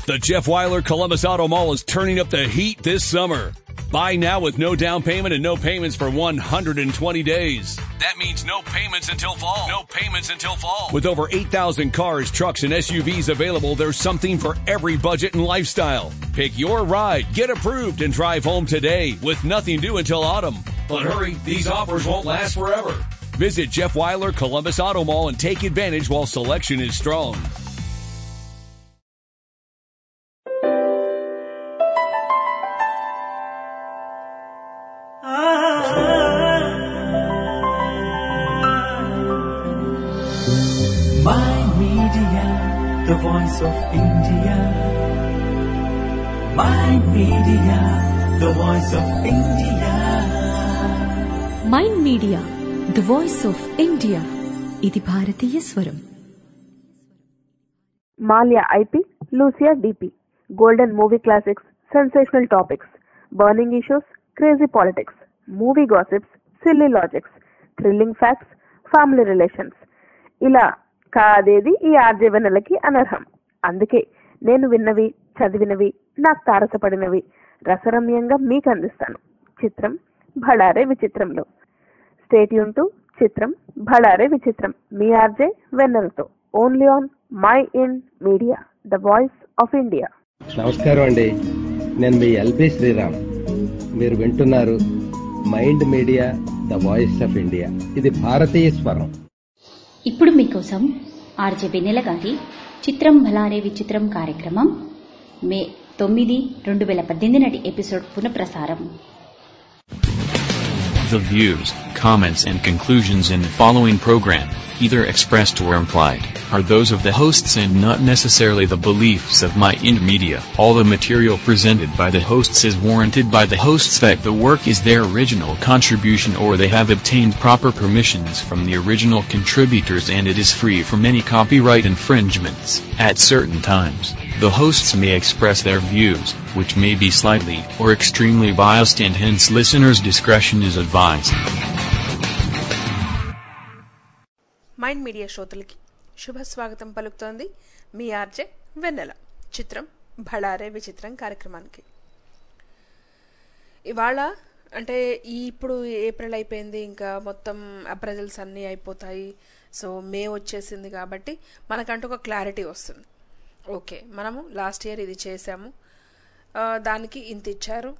The Jeff Weiler Columbus Auto Mall is turning up the heat this summer. Buy now with no down payment and no payments for 120 days. That means no payments until fall. No payments until fall. With over 8,000 cars, trucks, and SUVs available, there's something for every budget and lifestyle. Pick your ride, get approved, and drive home today with nothing due until autumn. But hurry, these offers won't last forever. Visit Jeff Weiler Columbus Auto Mall and take advantage while selection is strong. My Media, the voice of India. My Media, the voice of India. Mind media the voice of India. ఇది భారతీయ స్వరం. మాల్యా ఐపీ, లూసియా డిపి. Golden movie classics, sensational topics, burning issues, crazy politics, movie gossips, silly logics, thrilling facts, family relations. ఇలా కాదేది ఈ ఆర్జే వెన్నెలకి అనర్హం. అందుకే నేను విన్నవి, చదివినవి, నాకు తారసపడినవి రసరమ్యంగా మీకు అందిస్తాను. చిత్రం భళారే విచిత్రంలో. Stay tune to Chitram Bhalare Vichitram, మీ ఆర్జే వెన్నెలతో. Only on my in media, the voice of India. నమస్కారం అండి, నేను మీ ఎల్బి శ్రీరామ్. మీరు వింటున్నారు mind media, the voice of India. ఇది భారతీయ స్వరం. ఇప్పుడు మీకోసం ఆర్జే వెన్నెల గారి చిత్రం భలారే విచిత్రం కార్యక్రమం మే 9, 2018 నాటి ఎపిసోడ్ పునఃప్రసారం. The views, comments and conclusions in the following program, either expressed or implied, are those of the hosts and not necessarily the beliefs of Mind Media. All the material presented by the hosts is warranted by the hosts that the work is their original contribution or they have obtained proper permissions from the original contributors and it is free from any copyright infringements. At certain times, the hosts may express their views, which may be slightly or extremely biased and hence listeners' discretion is advised. Mind media శ్రోతలకి శుభ స్వాగతం పలుకుతోంది మీ RJ వెన్నెల. చిత్రం భళారే విచిత్రం కార్యక్రమానికి ఇవాళ అంటే ఇప్పుడు ఏప్రిల్ అయిపోయింది, ఇంకా మొత్తం అప్రైజల్స్ అన్నీ అయిపోతాయి. సో మే వచ్చేసింది కాబట్టి మనకంటూ ఒక క్లారిటీ వస్తుంది. ఓకే, మనము లాస్ట్ ఇయర్ ఇది చేసాము, దానికి ఇంత ఇచ్చారు.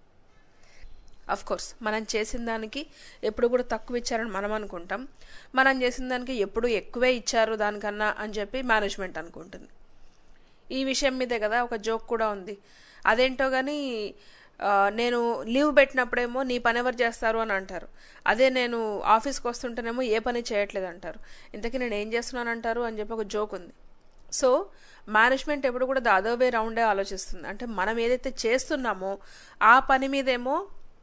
అఫ్ కోర్స్ మనం చేసిన దానికి ఎప్పుడు కూడా తక్కువ ఇచ్చారని మనం అనుకుంటాం, మనం చేసిన దానికి ఎప్పుడు ఎక్కువే ఇచ్చారు దానికన్నా అని చెప్పి మేనేజ్మెంట్ అనుకుంటుంది. ఈ విషయం మీదే కదా ఒక జోక్ కూడా ఉంది. అదేంటో కానీ నేను లీవ్ పెట్టినప్పుడేమో నీ పని ఎవరు చేస్తారు అని అంటారు, అదే నేను ఆఫీస్కి వస్తుంటేనేమో ఏ పని చేయట్లేదు అంటారు, ఇంతకీ నేను ఏం చేస్తున్నాను అంటారు అని చెప్పి ఒక జోక్ ఉంది. సో మేనేజ్మెంట్ ఎప్పుడు కూడా ద అదర్ వే రౌండే ఆలోచిస్తుంది. అంటే మనం ఏదైతే చేస్తున్నామో ఆ పని మీదేమో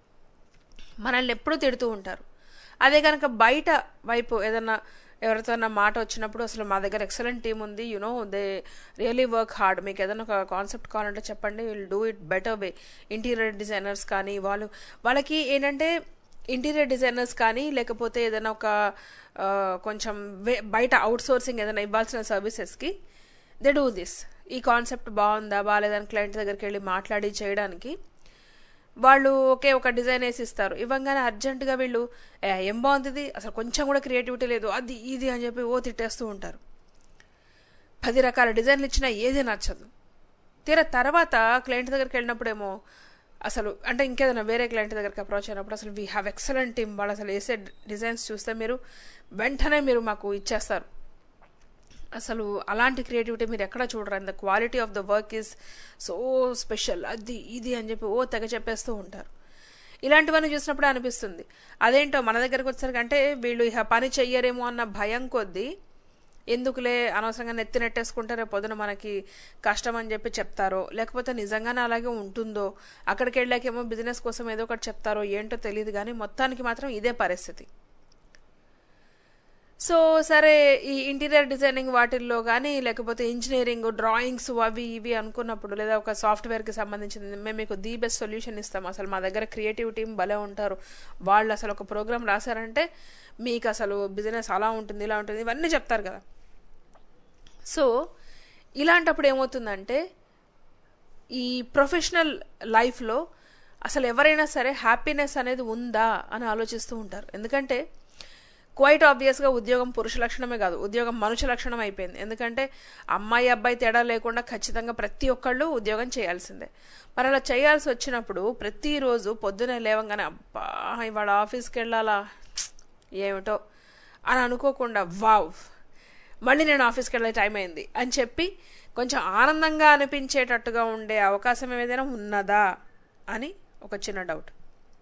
మనల్ని ఎప్పుడూ తిడుతూ ఉంటారు. అదే కనుక బయట వైపు ఏదన్నా ఎవరితో మాట వచ్చినప్పుడు అసలు మా దగ్గర ఎక్సలెంట్ టీమ్ ఉంది, you know they really work hard, మీకు ఏదైనా ఒక కాన్సెప్ట్ కావాలంటే చెప్పండి, will do it better way. Interior designers కానీ వాళ్ళకి ఏంటంటే ఇంటీరియర్ డిజైనర్స్ కానీ లేకపోతే ఏదైనా ఒక కొంచెం బయట అవుట్ సోర్సింగ్ ఏదైనా ఇవ్వాల్సిన సర్వీసెస్కి దే డూ దిస్. ఈ కాన్సెప్ట్ బాగుందా బాగాలేదని క్లయింట్ దగ్గరికి వెళ్ళి మాట్లాడి చేయడానికి వాళ్ళు ఒక డిజైన్ వేసి ఇస్తారు. ఇవ్వగానే అర్జెంటుగా వీళ్ళు ఏం బాగుంది, అసలు కొంచెం కూడా క్రియేటివిటీ లేదు, అది ఇది అని చెప్పి తిట్టేస్తూ ఉంటారు. 10 రకాల డిజైన్లు ఇచ్చినా ఏది నచ్చదు. తర్వాత క్లయింట్ దగ్గరికి వెళ్ళినప్పుడేమో అసలు అంటే ఇంకేదైనా వేరే క్లయింట్ దగ్గరికి అప్రోచ్ అయినప్పుడు అసలు వీ హ్యావ్ ఎక్సలెంట్ టీమ్, వాళ్ళు అసలు వేసే డిజైన్స్ చూస్తే మీరు వెంటనే మీరు మాకు ఇచ్చేస్తారు, అసలు అలాంటి క్రియేటివిటీ మీరు ఎక్కడ చూడరు, and the quality of the work is so special, అది ఇది అని చెప్పి తెగ చెప్పేస్తూ ఉంటారు. ఇలాంటివన్నీ చూసినప్పుడే అనిపిస్తుంది అదేంటో మన దగ్గరకు వచ్చేసరికి అంటే వీళ్ళు ఇక పని చెయ్యరేమో అన్న భయం కొద్దీ ఎందుకులే అనవసరంగా నెట్టేసుకుంటే రేపు పొద్దున మనకి కష్టం అని చెప్పి చెప్తారో, లేకపోతే నిజంగానే అలాగే ఉంటుందో, అక్కడికి వెళ్ళాకేమో బిజినెస్ కోసం ఏదో ఒకటి చెప్తారో ఏంటో తెలియదు, కానీ మొత్తానికి మాత్రం ఇదే పరిస్థితి. సో సరే, ఈ ఇంటీరియర్ డిజైనింగ్ వాటిల్లో కానీ లేకపోతే ఇంజనీరింగ్ డ్రాయింగ్స్ అవి ఇవి అనుకున్నప్పుడు లేదా ఒక సాఫ్ట్వేర్కి సంబంధించింది మేము మీకు ది బెస్ట్ సొల్యూషన్ ఇస్తాం, అసలు మా దగ్గర క్రియేటివ్ టీం భలే ఉంటారు, వాళ్ళు అసలు ఒక ప్రోగ్రామ్ రాశారంటే మీకు అసలు బిజినెస్ అలా ఉంటుంది ఇలా ఉంటుంది ఇవన్నీ చెప్తారు కదా. సో ఇలాంటప్పుడు ఏమవుతుందంటే ఈ ప్రొఫెషనల్ లైఫ్లో అసలు ఎవరైనా సరే హ్యాపీనెస్ అనేది ఉందా అని ఆలోచిస్తూ ఉంటారు. ఎందుకంటే క్వైట్ ఆబ్వియస్గా ఉద్యోగం పురుష లక్షణమే కాదు, ఉద్యోగం మనుషు లక్షణం అయిపోయింది. ఎందుకంటే అమ్మాయి అబ్బాయి తేడా లేకుండా ఖచ్చితంగా ప్రతి ఒక్కళ్ళు ఉద్యోగం చేయాల్సిందే. మరి అలా చేయాల్సి వచ్చినప్పుడు ప్రతిరోజు పొద్దునే లేవంగానే అబ్బా ఇవాళ ఆఫీస్కి వెళ్ళాలా ఏమిటో అని అనుకోకుండా వావ్ మళ్ళీ నేను ఆఫీస్కి వెళ్ళే టైం అయింది అని చెప్పి కొంచెం ఆనందంగా అనిపించేటట్టుగా ఉండే అవకాశం ఏదైనా ఉన్నదా అని ఒక చిన్న డౌట్.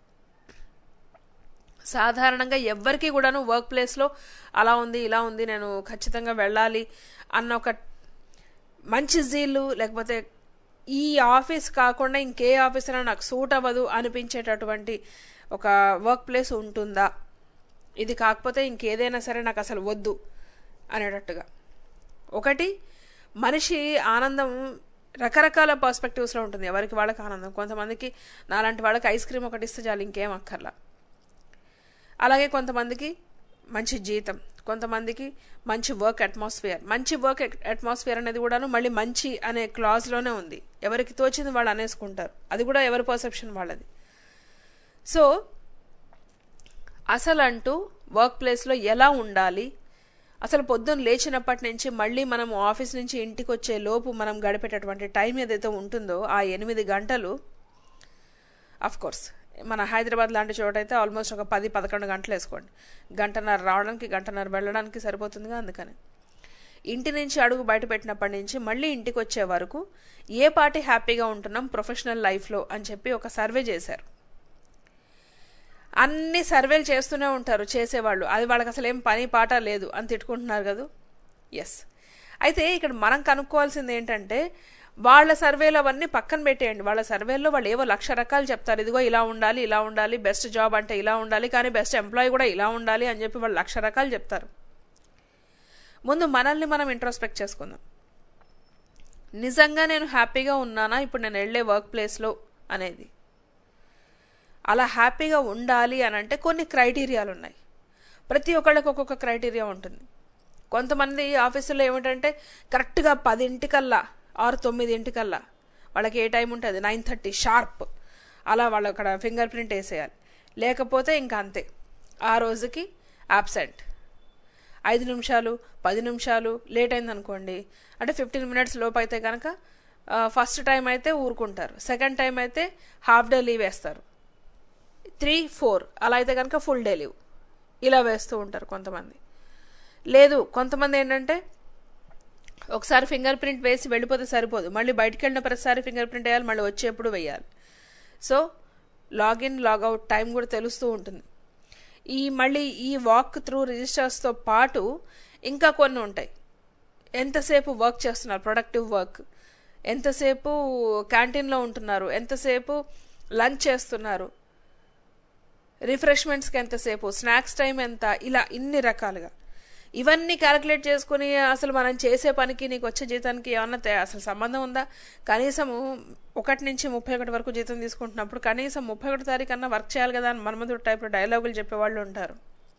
సాధారణంగా ఎవ్వరికి కూడాను వర్క్ ప్లేస్లో అలా ఉంది ఇలా ఉంది నేను ఖచ్చితంగా వెళ్ళాలి అన్న ఒక మంచి జీలు, లేకపోతే ఈ ఆఫీస్ కాకుండా ఇంకే ఆఫీస్ అయినా నాకు సూట్ అవ్వదు అనిపించేటటువంటి ఒక వర్క్ ప్లేస్ ఉంటుందా, ఇది కాకపోతే ఇంకేదైనా సరే నాకు అసలు వద్దు అనేటట్టుగా. ఒకటి మనిషి ఆనందం రకరకాల పర్స్పెక్టివ్స్లో ఉంటుంది, ఎవరికి వాళ్ళకి ఆనందం. కొంతమందికి నాలాంటి వాళ్ళకి ఐస్ క్రీమ్ ఒకటి ఇస్తే చాలు ఇంకేం అక్కర్లా. అలాగే కొంతమందికి మంచి జీతం, కొంతమందికి మంచి వర్క్ అట్మాస్ఫియర్. మంచి వర్క్ అట్మాస్ఫియర్ అనేది కూడాను మళ్ళీ మంచి అనే క్లాజ్లోనే ఉంది, ఎవరికి తోచింది వాళ్ళు అనేసుకుంటారు, అది కూడా ఎవరి పర్సెప్షన్ వాళ్ళది. సో అసలు అంటూ వర్క్ ప్లేస్లో ఎలా ఉండాలి, అసలు పొద్దున్న లేచినప్పటి నుంచి మళ్ళీ మనం ఆఫీస్ నుంచి ఇంటికి వచ్చే లోపు మనం గడిపేటటువంటి టైం ఏదైతే ఉంటుందో ఆ 8 గంటలు, అఫ్కోర్స్ మన హైదరాబాద్ లాంటి చోట అయితే ఆల్మోస్ట్ ఒక 10-11 గంటలు వేసుకోండి. గంటన్నర రావడానికి గంటన్నర వెళ్ళడానికి సరిపోతుందిగా. అందుకని ఇంటి నుంచి అడుగు బయట పెట్టినప్పటి నుంచి మళ్ళీ ఇంటికి వచ్చే వరకు ఏ పార్టీ హ్యాపీగా ఉంటున్నాం ప్రొఫెషనల్ లైఫ్లో అని చెప్పి ఒక సర్వే చేశారు. అన్ని సర్వేలు చేస్తూనే ఉంటారు చేసేవాళ్ళు, అది వాళ్ళకి అసలు ఏం పని పాట లేదు అని తిట్టుకుంటున్నారు కదా. ఎస్, అయితే ఇక్కడ మనం కనుక్కోవాల్సింది ఏంటంటే వాళ్ళ సర్వేలు అవన్నీ పక్కన పెట్టేయండి. వాళ్ళ సర్వేల్లో వాళ్ళు ఏవో 1,00,000 రకాలు చెప్తారు, ఇదిగో ఇలా ఉండాలి ఇలా ఉండాలి, బెస్ట్ జాబ్ అంటే ఇలా ఉండాలి, కానీ బెస్ట్ ఎంప్లాయీ కూడా ఇలా ఉండాలి అని చెప్పి వాళ్ళు 1,00,000 రకాలు చెప్తారు. ముందు మనల్ని మనం ఇంట్రోస్పెక్ట్ చేసుకుందాం. నిజంగా నేను హ్యాపీగా ఉన్నానా ఇప్పుడు నేను వెళ్ళే వర్క్ ప్లేస్లో అనేది? అలా హ్యాపీగా ఉండాలి అని అంటే కొన్ని క్రైటీరియాలు ఉన్నాయి. ప్రతి ఒక్కళ్ళకి ఒక్కొక్క క్రైటీరియా ఉంటుంది. కొంతమంది ఆఫీసులో ఏమిటంటే కరెక్ట్గా 10 ఆర్ 9 వాళ్ళకి ఏ టైం ఉంటుంది 9:30 షార్ప్ అలా వాళ్ళు అక్కడ ఫింగర్ ప్రింట్ వేసేయాలి, లేకపోతే ఇంకా అంతే ఆ రోజుకి యాబ్సెంట్. 5 నిమిషాలు 10 నిమిషాలు లేట్ అయింది అనుకోండి, అంటే 15 మినిట్స్ లోపు అయితే కనుక ఫస్ట్ టైం అయితే ఊరుకుంటారు, సెకండ్ టైం అయితే హాఫ్ డే లీవ్ వేస్తారు, 3-4 అలా అయితే కనుక ఫుల్ డే లీవ్ ఇలా వేస్తూ ఉంటారు కొంతమంది. లేదు కొంతమంది ఏంటంటే ఒకసారి ఫింగర్ ప్రింట్ వేసి వెళ్ళిపోతే సరిపోదు, మళ్ళీ బయటికి వెళ్ళిన ప్రతిసారి ఫింగర్ ప్రింట్ వేయాలి, మళ్ళీ వచ్చేప్పుడు వేయాలి. సో లాగిన్ లాగౌట్ టైం కూడా తెలుస్తూ ఉంటుంది. మళ్ళీ ఈ వాక్ త్రూ రిజిస్టర్స్తో పాటు ఇంకా కొన్ని ఉంటాయి. ఎంతసేపు వర్క్ చేస్తున్నారు, ప్రొడక్టివ్ వర్క్, ఎంతసేపు క్యాంటీన్లో ఉంటున్నారు, ఎంతసేపు లంచ్ చేస్తున్నారు, రిఫ్రెష్మెంట్స్కి ఎంతసేపు, స్నాక్స్ టైం ఎంత, ఇలా ఇన్ని రకాలుగా ఇవన్నీ క్యాలిక్యులేట్ చేసుకుని అసలు మనం చేసే పనికి నీకు వచ్చే జీతానికి ఏమన్నా అసలు సంబంధం ఉందా? కనీసం 1 నుంచి 31 వరకు జీతం తీసుకుంటున్నప్పుడు కనీసం 31 తారీఖు అన్నా వర్క్ చేయాలి కదా అని మన్మధుడు టైప్లో డైలాగులు చెప్పేవాళ్ళు ఉంటారు.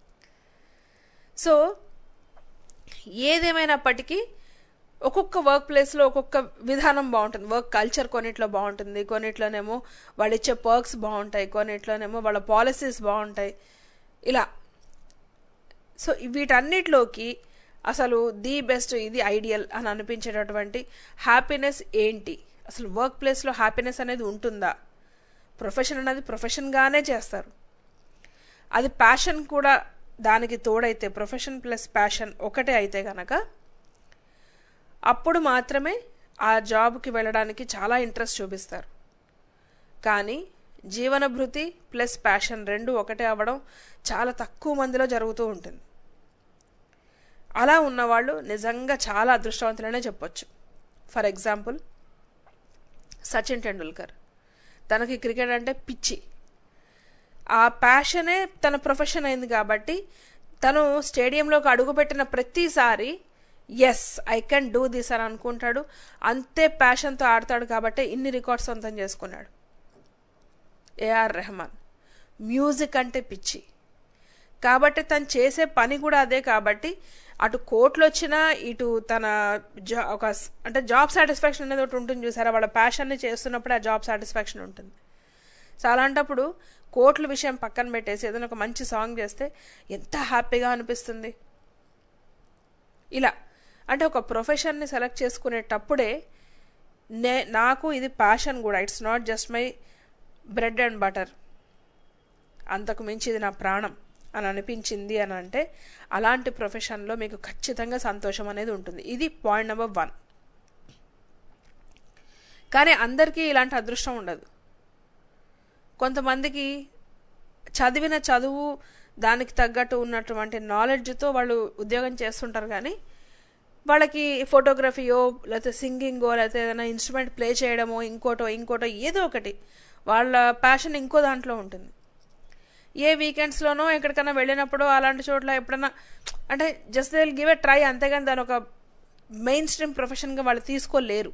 సో ఏదేమైనప్పటికీ ఒక్కొక్క వర్క్ ప్లేస్లో ఒక్కొక్క విధానం బాగుంటుంది. వర్క్ కల్చర్ కొన్నిట్లో బాగుంటుంది, కొన్నిట్లోనేమో వాళ్ళు ఇచ్చే పర్క్స్ బాగుంటాయి, కొన్నిట్లోనేమో వాళ్ళ పాలసీస్ బాగుంటాయి, ఇలా. సో వీటన్నిటిలోకి అసలు ది బెస్ట్, ఇది ఐడియల్ అని అనిపించేటటువంటి హ్యాపీనెస్ ఏంటి? అసలు వర్క్ ప్లేస్లో హ్యాపీనెస్ అనేది ఉంటుందా? ప్రొఫెషన్ అనేది ప్రొఫెషన్గానే చేస్తారు, అది ప్యాషన్ కూడా దానికి తోడైతే, ప్రొఫెషన్ ప్లస్ ప్యాషన్ ఒకటే అయితే కనుక అప్పుడు మాత్రమే ఆ జాబ్కి వెళ్ళడానికి చాలా ఇంట్రెస్ట్ చూపిస్తారు. కానీ జీవన భృతి ప్లస్ ప్యాషన్ 2 ఒకటే అవ్వడం చాలా తక్కువ మందిలో జరుగుతూ ఉంటుంది. అలా ఉన్నవాళ్ళు నిజంగా చాలా అదృష్టవంతులనే చెప్పొచ్చు. ఫర్ ఎగ్జాంపుల్ సచిన్ టెండూల్కర్, తనకి క్రికెట్ అంటే పిచ్చి, ఆ ప్యాషనే తన ప్రొఫెషన్ అయింది కాబట్టి తను స్టేడియంలోకి అడుగుపెట్టిన ప్రతిసారి yes I can do this అని అనుకుంటాడు. అంతే ప్యాషన్తో ఆడతాడు కాబట్టి ఇన్ని రికార్డ్స్ సొంతం చేసుకున్నాడు. ఏఆర్ రెహమాన్ మ్యూజిక్ అంటే పిచ్చి కాబట్టి తను చేసే పని కూడా అదే కాబట్టి అటు కోట్లు వచ్చినా ఇటు తన ఒక అంటే జాబ్ సాటిస్ఫాక్షన్ అనేది ఒకటి ఉంటుంది చూసారా, వాళ్ళ ప్యాషన్ని చేస్తున్నప్పుడే ఆ జాబ్ సాటిస్ఫాక్షన్ ఉంటుంది. సో అలాంటప్పుడు కోట్ల విషయం పక్కన పెట్టేసి ఏదైనా ఒక మంచి సాంగ్ చేస్తే ఎంత హ్యాపీగా అనిపిస్తుంది. ఇలా అంటే ఒక ప్రొఫెషన్ని సెలెక్ట్ చేసుకునేటప్పుడే నాకు ఇది ప్యాషన్ కూడా, it's not just my bread and butter, అంతకు మించి ఇది నా ప్రాణం అని అనిపించింది అని అంటే అలాంటి ప్రొఫెషన్లో మీకు ఖచ్చితంగా సంతోషం అనేది ఉంటుంది. ఇది పాయింట్ నెంబర్ 1. కానీ అందరికీ ఇలాంటి అదృష్టం ఉండదు. కొంతమందికి చదివిన చదువు దానికి తగ్గట్టు ఉన్నటువంటి నాలెడ్జ్తో వాళ్ళు ఉద్యోగం చేస్తుంటారు, కానీ వాళ్ళకి ఫోటోగ్రఫీయో లేకపోతే సింగింగో లేకపోతే ఏదైనా ఇన్స్ట్రుమెంట్ ప్లే చేయడమో ఇంకోటో ఏదో ఒకటి వాళ్ళ ప్యాషన్ ఇంకో దాంట్లో ఉంటుంది. ఏ వీకెండ్స్లోనో ఎక్కడికైనా వెళ్ళినప్పుడు అలాంటి చోట్ల ఎప్పుడైనా అంటే just they will give a try, అంతేగాని దాని ఒక మెయిన్ స్ట్రీమ్ ప్రొఫెషన్గా వాళ్ళు తీసుకోలేరు.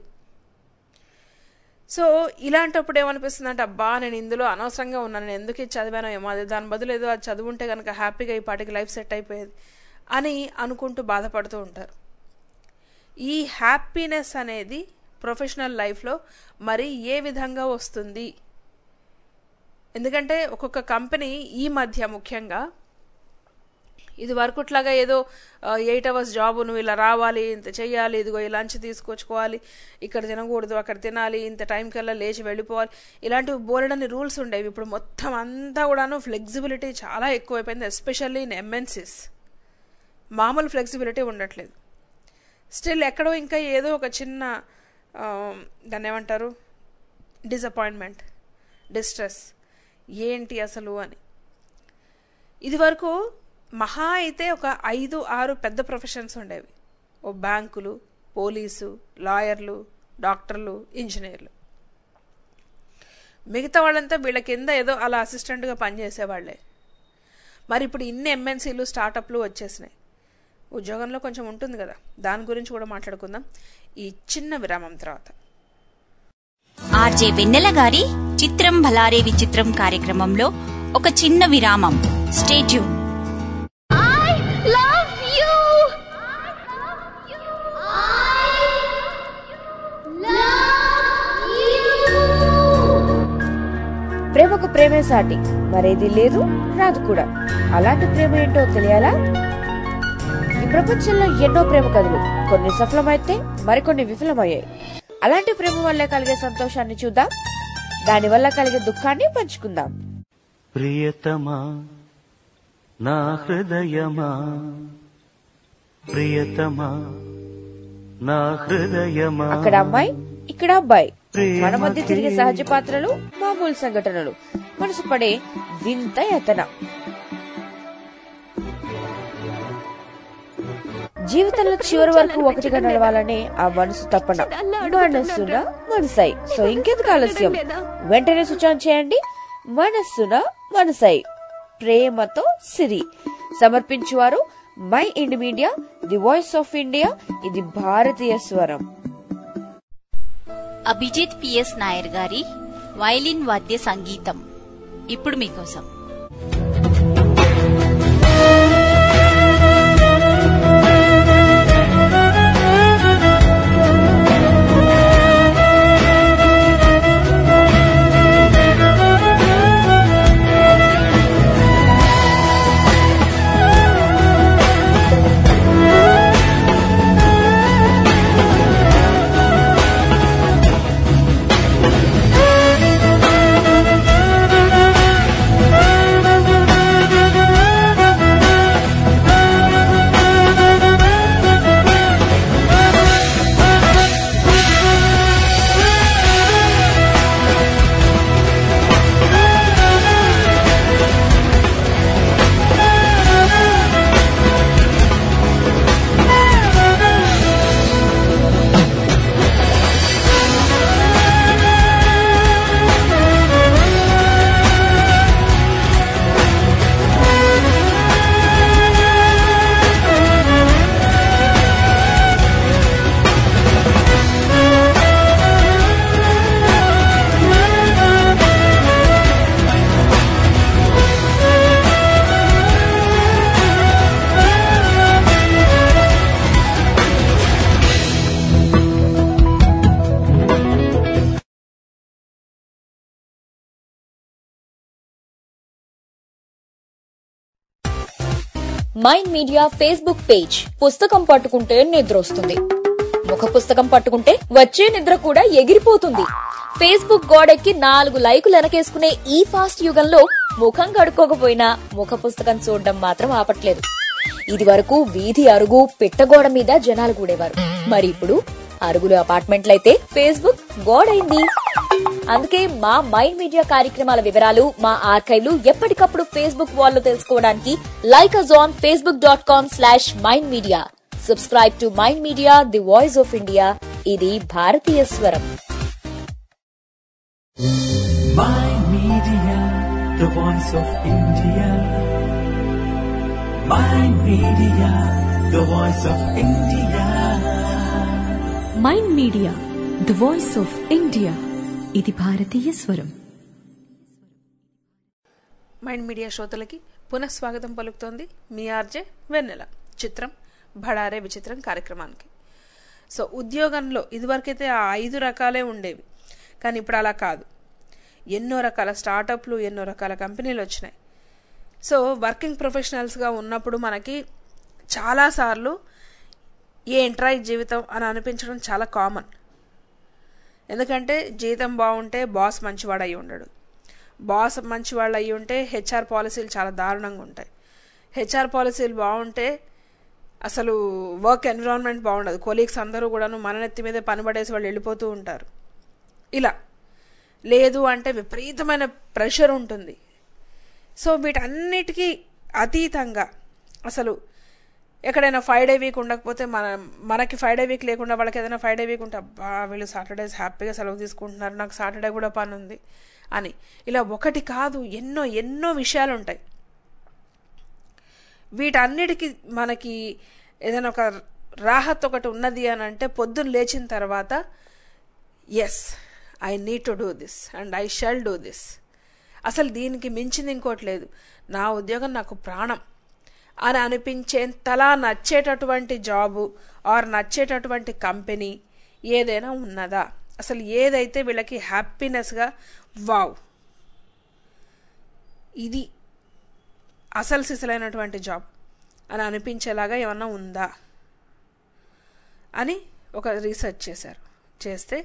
సో ఇలాంటప్పుడు ఏమనిపిస్తుంది అంటే అబ్బా నేను ఇందులో అనవసరంగా ఉన్నాను, నేను ఎందుకు చదివానో ఏమో, అది దాని బదులు ఏదో అది చదువుంటే కనుక హ్యాపీగా ఈ పాటికి లైఫ్ సెట్ అయిపోయేది అని అనుకుంటూ బాధపడుతూ ఉంటారు. ఈ హ్యాపీనెస్ అనేది ప్రొఫెషనల్ లైఫ్లో మరి ఏ విధంగా వస్తుంది? ఎందుకంటే ఒక్కొక్క కంపెనీ ఈ మధ్య ముఖ్యంగా ఇది వరకుట్లాగా ఏదో 8 hours జాబు, నువ్వు ఇలా రావాలి, ఇంత చెయ్యాలి, ఇదిగో ఈ లంచ్ తీసుకొచ్చుకోవాలి, ఇక్కడ తినకూడదు, అక్కడ తినాలి, ఇంత టైంకల్లా లేచి వెళ్ళిపోవాలి, ఇలాంటివి బోలెడన్ని రూల్స్ ఉండేవి. ఇప్పుడు మొత్తం అంతా కూడాను ఫ్లెక్సిబిలిటీ చాలా ఎక్కువైపోయింది, ఎస్పెషల్లీ ఇన్ ఎంఎన్సీస్. మామూలు ఫ్లెక్సిబిలిటీ ఉండట్లేదు. స్టిల్ ఎక్కడో ఇంకా ఏదో ఒక చిన్న దాన్ని ఏమంటారు డిసప్పాయింట్మెంట్, డిస్ట్రెస్, ఏంటి అసలు అని. ఇది వరకు మహా అయితే ఒక 5-6 పెద్ద ప్రొఫెషన్స్ ఉండేవి. ఓ బ్యాంకులు, పోలీసు, లాయర్లు, డాక్టర్లు, ఇంజనీర్లు. మిగతా వాళ్ళంతా వీళ్ళ కింద ఏదో అలా అసిస్టెంట్గా పనిచేసేవాళ్లే. మరి ఇప్పుడు ఇన్ని ఎంఎన్సీలు, స్టార్టప్లు వచ్చేసినాయి. ఉద్యోగంలో కొంచెం ఉంటుంది కదా, దాని గురించి కూడా మాట్లాడుకుందాం ఈ చిన్న విరామం తర్వాత. ఆర్జే వెన్నెల గారి చిత్రం భలారే విచిత్రం కార్యక్రమంలో ఒక చిన్న విరామం. Stay tune. ప్రేమకు ప్రేమే సాటి, మరేది లేదు రాదు కూడా. అలాంటి ప్రేమ ఏంటో తెలియాలా? ఈ ప్రపంచంలో ఎన్నో ప్రేమ కథలు, కొన్ని సఫలమైతే మరికొన్ని విఫలమయ్యాయి. అలాంటి ప్రేమ వల్ల కలిగే సంతోషాన్ని చూద్దాం, దాని వల్ల కలిగే దుఃఖాన్ని పంచుకుందాం. ప్రియతమా నా హృదయమా, ప్రియతమా నా హృదయమా. అక్కడ అమ్మాయి, ఇక్కడ అబ్బాయి, మన మధ్య తిరిగే సహజ పాత్రలు, మామూలు సంఘటనలు, మనసు పడే వింత యతన. జీవితంలో చివరి వరకు ఒకటిగా నడవాలనే ఆ మనసు తప్పన. మనస్సున మనసై. సో ఇంకెందుకు ఆలస్యం, వెంటనే స్విచ్ ఆన్ చేయండి. మనస్సున మనసై, ప్రేమతో సిరి. సమర్పించువారు mind media, the voice of India. ఇది భారతీయ స్వరం. అభిజిత్ పిఎస్ నాయర్ గారి వైలిన్ వాద్య సంగీతం ఇప్పుడు మీకోసం. Mind media Facebook page. పుస్తకం పట్టుకుంటే నిద్ర వస్తుంది, ముఖ పుస్తకం పట్టుకుంటే వచ్చే నిద్ర కూడా ఎగిరిపోతుంది. ఫేస్బుక్ గోడెక్కి 4 లైకులు వెనకేసుకునే ఈ ఫాస్ట్ యుగంలో ముఖం కడుక్కోకపోయినా ముఖ పుస్తకం చూడడం మాత్రం ఆపట్లేదు. ఇది వరకు వీధి అరుగు పిట్టగోడ మీద జనాలు కూడేవారు. మరి ఇప్పుడు అరుగులు అపార్ట్మెంట్లయితే ఫేస్బుక్ గోడైంది. అందుకే మా మైండ్ మీడియా కార్యక్రమాల వివరాలు, మా ఆర్కైవ్లు ఎప్పటికప్పుడు ఫేస్బుక్ వాల్లో తెలుసుకోవడానికి like us on facebook.com/mindmedia. Subscribe to mind media, the voice of India. ఇది భారతీయ స్వరం. Mind Media, the voice of India. Mind Media, the voice of India. Mind media the voice of India. ఇది భారతీయ స్వరం. Mind media శ్రోతలకి పునఃస్వాగతం పలుకుతోంది మీ RJ వెన్నెల. చిత్రం భడారే విచిత్రం కార్యక్రమానికి. సో ఉద్యోగంలో ఇదివరకైతే ఆ 5 రకాలే ఉండేవి, కానీ ఇప్పుడు అలా కాదు. ఎన్నో రకాల స్టార్టప్లు, ఎన్నో రకాల కంపెనీలు వచ్చినాయి. సో వర్కింగ్ ప్రొఫెషనల్స్గా ఉన్నప్పుడు మనకి చాలాసార్లు ఏంట్రా ఈ జీవితం అని అనిపించడం చాలా కామన్. ఎందుకంటే జీతం బాగుంటే బాస్ మంచివాడు అయి ఉండడు, బాస్ మంచివాళ్ళు అయి ఉంటే హెచ్ఆర్ పాలసీలు చాలా దారుణంగా ఉంటాయి, హెచ్ఆర్ పాలసీలు బాగుంటే అసలు వర్క్ ఎన్విరాన్మెంట్ బాగుండదు, కొలీగ్స్ అందరూ కూడాను మన నెత్తి మీదే పనిపడేసి వాళ్ళు వెళ్ళిపోతూ ఉంటారు. ఇలా లేదు అంటే విపరీతమైన ప్రెషర్ ఉంటుంది. సో వీటన్నిటికీ అతీతంగా అసలు ఎక్కడైనా 5 డే వీక్ ఉండకపోతే మనకి 5 డే వీక్ లేకుండా వాళ్ళకి ఏదైనా 5 డే వీక్ ఉంటే అబ్బా వీళ్ళు సాటర్డేస్ హ్యాపీగా సెలవు తీసుకుంటున్నారు, నాకు సాటర్డే కూడా పని ఉంది అని. ఇలా ఒకటి కాదు, ఎన్నో ఎన్నో విషయాలు ఉంటాయి. వీటన్నిటికీ మనకి ఏదైనా ఒక రాహత్ ఒకటి ఉన్నది అని అంటే పొద్దున్న లేచిన తర్వాత yes I need to do this and I shall do this. అసలు దీనికి మించింది ఇంకోటి లేదు, నా ఉద్యోగం నాకు ప్రాణం అని అనిపించేంతలా నచ్చేటటువంటి జాబు ఆర్ నచ్చేటటువంటి కంపెనీ ఏదైనా ఉన్నదా? అసలు ఏదైతే వీళ్ళకి హ్యాపీనెస్గా వావ్ ఇది అసలు సిసలైనటువంటి జాబ్ అని అనిపించేలాగా ఏమన్నా ఉందా అని ఒక రీసెర్చ్ చేశారు. చేస్తే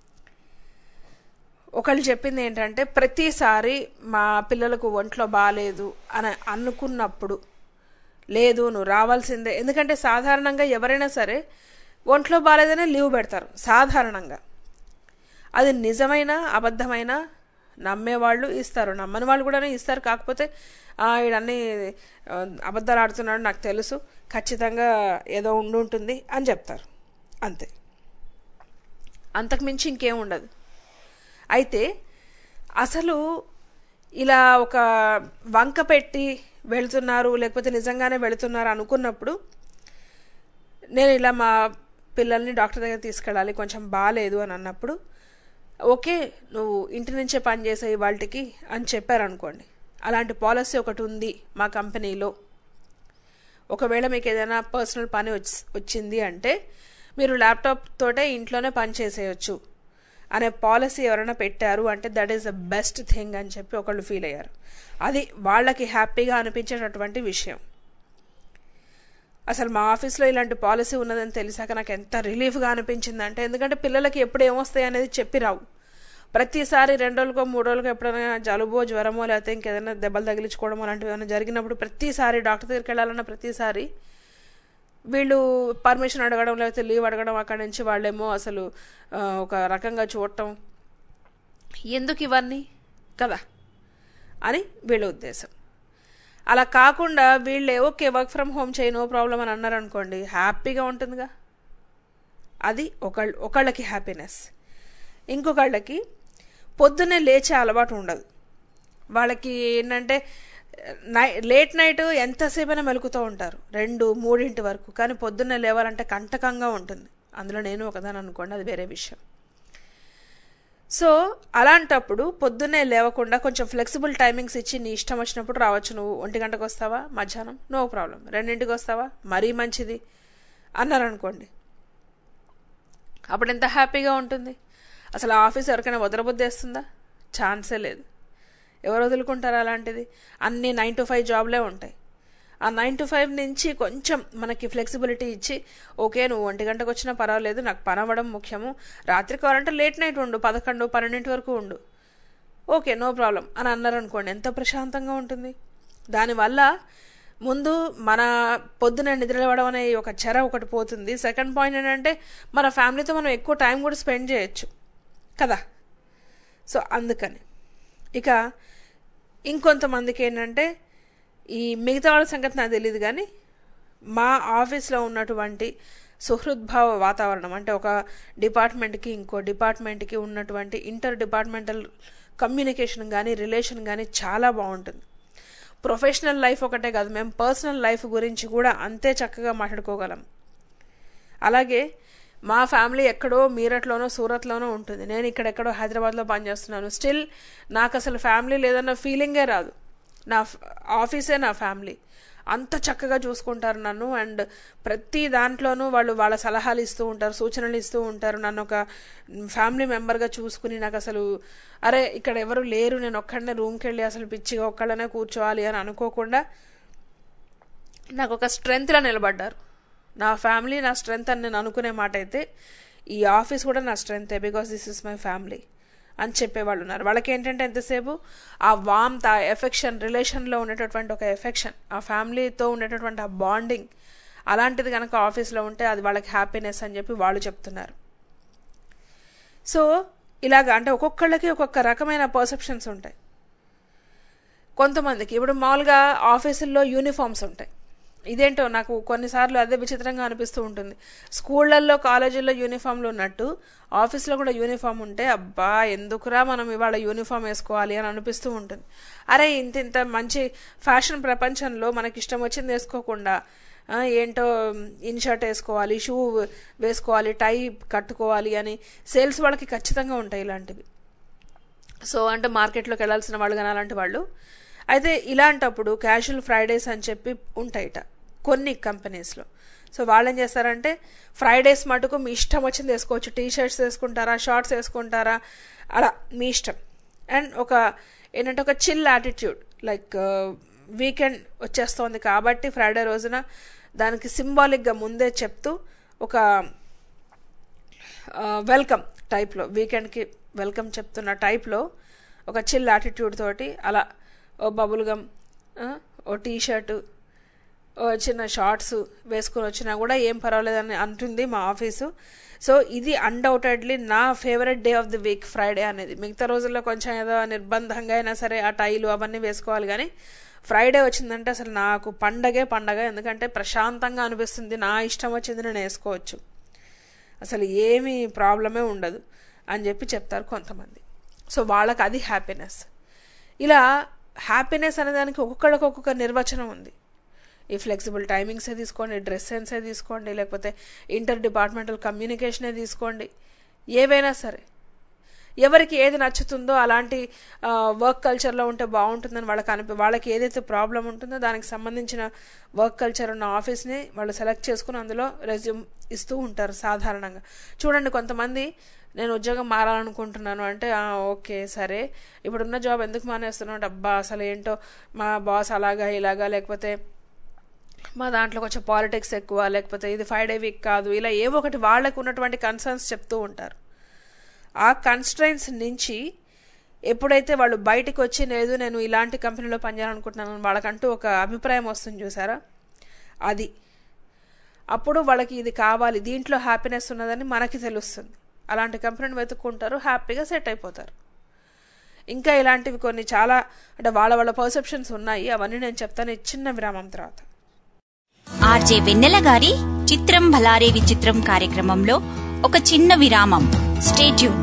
ఒకళ్ళు చెప్పింది ఏంటంటే, ప్రతిసారి మా పిల్లలకు ఒంట్లో బాగాలేదు అని అనుకున్నప్పుడు లేదు నువ్వు రావాల్సిందే. ఎందుకంటే సాధారణంగా ఎవరైనా సరే ఒంట్లో బాగాలేదనే లీవ్ పెడతారు సాధారణంగా. అది నిజమైన అబద్ధమైన నమ్మేవాళ్ళు ఇస్తారు, నమ్మని వాళ్ళు కూడా ఇస్తారు. కాకపోతే వీడన్నీ అబద్ధాలు ఆడుతున్నాడు నాకు తెలుసు, ఖచ్చితంగా ఏదో ఉండుంటుంది అని చెప్తారు, అంతే. అంతకుమించి ఇంకేం ఉండదు. అయితే అసలు ఇలా ఒక వంక పెట్టి వెళుతున్నారు లేకపోతే నిజంగానే వెళుతున్నారు అనుకున్నప్పుడు, నేను ఇలా మా పిల్లల్ని డాక్టర్ దగ్గర తీసుకెళ్ళాలి కొంచెం బాగాలేదు అని అన్నప్పుడు, ఓకే నువ్వు ఇంటి నుంచే పని చేసే వాళ్ళకి అని చెప్పారనుకోండి. అలాంటి పాలసీ ఒకటి ఉంది మా కంపెనీలో. ఒకవేళ మీకు ఏదైనా పర్సనల్ పని వచ్చింది అంటే మీరు ల్యాప్టాప్ తోటే ఇంట్లోనే పని చేసేయచ్చు అనే పాలసీ ఎవరైనా పెట్టారు అంటే that is the best thing అని చెప్పి ఒకళ్ళు ఫీల్ అయ్యారు. అది వాళ్ళకి హ్యాపీగా అనిపించేటటువంటి విషయం. అసలు మా ఆఫీస్లో ఇలాంటి పాలసీ ఉన్నదని తెలిసాక నాకు ఎంత రిలీఫ్గా అనిపించిందంటే, ఎందుకంటే పిల్లలకి ఎప్పుడు ఏమొస్తాయి అనేది చెప్పి రావు. ప్రతిసారి 2 రోజులకో 3 రోజులకో ఎప్పుడైనా జలుబో జ్వరమో లేకపోతే ఇంకేదైనా దెబ్బలు తగిలించుకోవడమో అలాంటివి ఏమైనా జరిగినప్పుడు ప్రతిసారి డాక్టర్ దగ్గరికి వెళ్ళాలన్న ప్రతిసారి వీళ్ళు పర్మిషన్ అడగడం లేకపోతే లీవ్ అడగడం, అక్కడి నుంచి వాళ్ళేమో అసలు ఒక రకంగా చూడటం, ఎందుకు ఇవన్నీ కదా అని వీళ్ళ ఉద్దేశం. అలా కాకుండా వీళ్ళే ఓకే వర్క్ ఫ్రమ్ హోమ్ చేయి నో ప్రాబ్లం అని అన్నారనుకోండి, హ్యాపీగా ఉంటుందిగా. అది ఒకళ్ళకి హ్యాపీనెస్. ఇంకొకళ్ళకి పొద్దున్నే లేచే అలవాటు ఉండదు. వాళ్ళకి ఏంటంటే లేట్ నైట్ ఎంతసేపైనా మెలుకుతూ ఉంటారు 2-3 వరకు, కానీ పొద్దున్నే లేవాలంటే కంటకంగా ఉంటుంది. అందులో నేను ఒకదాని అనుకోండి, అది వేరే విషయం. సో అలాంటప్పుడు పొద్దున్నే లేవకుండా కొంచెం ఫ్లెక్సిబుల్ టైమింగ్స్ ఇచ్చి నీ ఇష్టం వచ్చినప్పుడు రావచ్చు. నువ్వు 1 గంటకు వస్తావా, మధ్యాహ్నం నో ప్రాబ్లం, 2ంటికి వస్తావా మరీ మంచిది అన్నారనుకోండి, అప్పుడు ఎంత హ్యాపీగా ఉంటుంది. అసలు ఆఫీస్ ఎవరికైనా వదలబుద్దేస్తుందా? ఛాన్సే లేదు. ఎవరు వదులుకుంటారు అలాంటిది? అన్నీ 9 to 5 జాబ్లే ఉంటాయి. ఆ 9 to 5 నుంచి కొంచెం మనకి ఫ్లెక్సిబిలిటీ ఇచ్చి, ఓకే నువ్వు 1 గంటకు వచ్చినా పర్వాలేదు, నాకు పని అవ్వడం ముఖ్యము, రాత్రి కావాలంటే లేట్ నైట్ ఉండు, 11, 12 వరకు ఉండు, ఓకే నో ప్రాబ్లం అని అన్నారనుకోండి, ఎంత ప్రశాంతంగా ఉంటుంది. దానివల్ల ముందు మన పొద్దున నిద్రలేవడం అనే ఒక చెర ఒకటి పోతుంది. సెకండ్ పాయింట్ ఏంటంటే మన ఫ్యామిలీతో మనం ఎక్కువ టైం కూడా స్పెండ్ చేయొచ్చు కదా. సో అందుకని ఇక ఇంకొంతమందికి ఏంటంటే, ఈ మిగతా వాళ్ళ సంగతి నాకు తెలియదు కానీ మా ఆఫీస్లో ఉన్నటువంటి సుహృద్భావ వాతావరణం, అంటే ఒక డిపార్ట్మెంట్కి ఇంకో డిపార్ట్మెంట్కి ఉన్నటువంటి ఇంటర్ డిపార్ట్మెంటల్ కమ్యూనికేషన్ కానీ రిలేషన్ కానీ చాలా బాగుంటుంది. ప్రొఫెషనల్ లైఫ్ ఒకటే కాదు, మేము పర్సనల్ లైఫ్ గురించి కూడా అంతే చక్కగా మాట్లాడుకోగలం. అలాగే మా ఫ్యామిలీ ఎక్కడో మీరట్లోనో సూరత్లోనో ఉంటుంది, నేను ఇక్కడెక్కడో హైదరాబాద్లో పనిచేస్తున్నాను, స్టిల్ నాకు అసలు ఫ్యామిలీ లేదన్న ఫీలింగే రాదు. నా ఆఫీసే నా ఫ్యామిలీ. అంత చక్కగా చూసుకుంటారు నన్ను. అండ్ ప్రతి దాంట్లోనూ వాళ్ళు వాళ్ళ సలహాలు ఇస్తూ ఉంటారు, సూచనలు ఇస్తూ ఉంటారు. నన్ను ఒక ఫ్యామిలీ మెంబర్గా చూసుకుని నాకు అసలు అరే ఇక్కడ ఎవరు లేరు, నేను ఒక్కడనే రూమ్కి వెళ్ళి అసలు పిచ్చిగా ఒక్కడనే కూర్చోవాలి అని అనుకోకుండా నాకు ఒక స్ట్రెంగ్త్లా నిలబడ్డారు. నా ఫ్యామిలీ నా స్ట్రెంగ్త్ అని నేను అనుకునే మాట అయితే ఈ ఆఫీస్ కూడా నా స్ట్రెంగ్తే, because this is my family అని చెప్పేవాళ్ళు ఉన్నారు. వాళ్ళకి ఏంటంటే ఎంతసేపు ఆ వామ్త్, ఆ ఎఫెక్షన్, రిలేషన్లో ఉండేటటువంటి ఒక ఎఫెక్షన్, ఆ ఫ్యామిలీతో ఉండేటటువంటి ఆ బాండింగ్, అలాంటిది కనుక ఆఫీస్లో ఉంటే అది వాళ్ళకి హ్యాపీనెస్ అని చెప్పి వాళ్ళు చెప్తున్నారు. సో ఇలాగ అంటే ఒక్కొక్కళ్ళకి ఒక్కొక్క రకమైన పర్సెప్షన్స్ ఉంటాయి. కొంతమందికి ఇప్పుడు మామూలుగా ఆఫీసుల్లో యూనిఫామ్స్ ఉంటాయి. ఇదేంటో నాకు కొన్నిసార్లు అదే విచిత్రంగా అనిపిస్తూ ఉంటుంది. స్కూళ్ళల్లో కాలేజీల్లో యూనిఫామ్లు ఉన్నట్టు ఆఫీస్లో కూడా యూనిఫామ్ ఉంటే అబ్బా ఎందుకురా మనం ఇవాళ యూనిఫామ్ వేసుకోవాలి అని అనిపిస్తూ ఉంటుంది. అరే ఇంత మంచి ఫ్యాషన్ ప్రపంచంలో మనకి ఇష్టం వచ్చింది వేసుకోకుండా ఏంటో ఇన్షర్ట్ వేసుకోవాలి, షూ వేసుకోవాలి, టై కట్టుకోవాలి అని సేల్స్ వాళ్ళకి ఖచ్చితంగా ఉంటాయి ఇలాంటివి. సో అంటే మార్కెట్లోకి వెళ్ళాల్సిన వాళ్ళు కానీ అలాంటి వాళ్ళు అయితే ఇలాంటప్పుడు క్యాజువల్ ఫ్రైడేస్ అని చెప్పి ఉంటాయిట కొన్ని కంపెనీస్లో. సో వాళ్ళు ఏం చేస్తారంటే ఫ్రైడేస్ మటుకు మీ ఇష్టం వచ్చింది వేసుకోవచ్చు, టీషర్ట్స్ వేసుకుంటారా, షార్ట్స్ వేసుకుంటారా, అలా మీ ఇష్టం. అండ్ ఒక ఏంటంటే ఒక చిల్ యాటిట్యూడ్, లైక్ వీకెండ్ వచ్చేస్తోంది కాబట్టి ఫ్రైడే రోజున దానికి సింబాలిక్గా ముందే చెప్తూ ఒక వెల్కమ్ టైప్లో, వీకెండ్కి వెల్కమ్ చెప్తున్న టైప్లో ఒక చిల్ యాటిట్యూడ్ తోటి అలా ఓ బబుల్ గమ్, ఓ టీషర్టు, ఓ చిన్న షార్ట్స్ వేసుకొని వచ్చినా కూడా ఏం పర్వాలేదని అంటుంది మా ఆఫీసు. సో ఇది అన్డౌటెడ్లీ నా favourite day of the week Friday అనేది. మిగతా రోజుల్లో కొంచెం ఏదో నిర్బంధంగా అయినా సరే ఆ టైలు అవన్నీ వేసుకోవాలి, కానీ ఫ్రైడే వచ్చిందంటే అసలు నాకు పండగే పండగ. ఎందుకంటే ప్రశాంతంగా అనిపిస్తుంది, నా ఇష్టం వచ్చింది నేను వేసుకోవచ్చు, అసలు ఏమీ ప్రాబ్లమే ఉండదు అని చెప్పి చెప్తారు కొంతమంది. సో వాళ్ళకి అది హ్యాపీనెస్. ఇలా హ్యాపీనెస్ అనేదానికి ఒక్కొక్కడికి ఒక్కొక్క నిర్వచనం ఉంది. ఈ ఫ్లెక్సిబుల్ టైమింగ్సే తీసుకోండి, డ్రెస్ సెన్సే తీసుకోండి, లేకపోతే ఇంటర్ డిపార్ట్మెంటల్ కమ్యూనికేషనే తీసుకోండి, ఏవైనా సరే ఎవరికి ఏది నచ్చుతుందో అలాంటి వర్క్ కల్చర్లో ఉంటే బాగుంటుందని వాళ్ళకి ఏదైతే ప్రాబ్లం ఉంటుందో దానికి సంబంధించిన వర్క్ కల్చర్ ఉన్న ఆఫీస్ని వాళ్ళు సెలెక్ట్ చేసుకుని అందులో రెజ్యూమ్ ఇస్తూ ఉంటారు సాధారణంగా. చూడండి కొంతమంది నేను ఉద్యోగం మారాలనుకుంటున్నాను అంటే ఓకే సరే ఇప్పుడున్న జాబ్ ఎందుకు మానేస్తున్నావు అంటే అబ్బా అసలు ఏంటో మా బాస్ అలాగా ఇలాగా, లేకపోతే మా దాంట్లో కొంచెం పాలిటిక్స్ ఎక్కువ, లేకపోతే ఇది 5 day వీక్ కాదు, ఇలా ఏవో ఒకటి వాళ్ళకు ఉన్నటువంటి కన్సర్న్స్ చెప్తూ ఉంటారు. ఆ కన్స్ట్రైన్స్ నుంచి ఎప్పుడైతే వాళ్ళు బయటకు వచ్చి లేదు నేను ఇలాంటి కంపెనీలో పనిచేయాలనుకుంటున్నాను వాళ్ళకంటూ ఒక అభిప్రాయం వస్తుంది చూసారా, అది అప్పుడు వాళ్ళకి ఇది కావాలి, దీంట్లో హ్యాపీనెస్ ఉన్నదని మనకి తెలుస్తుంది. అలాంటి కంపెనీని వెతుక్కుంటారు, హ్యాపీగా సెట్ అయిపోతారు. ఇంకా ఇలాంటివి కొన్ని చాలా అంటే వాళ్ళ పర్సెప్షన్స్ ఉన్నాయి, అవన్నీ నేను చెప్తాను చిన్న విరామం తర్వాత. ఆర్జే వెన్నెల గారి చిత్రం భలారే విచిత్రం కార్యక్రమంలో ఒక చిన్న విరామం. Stay tune.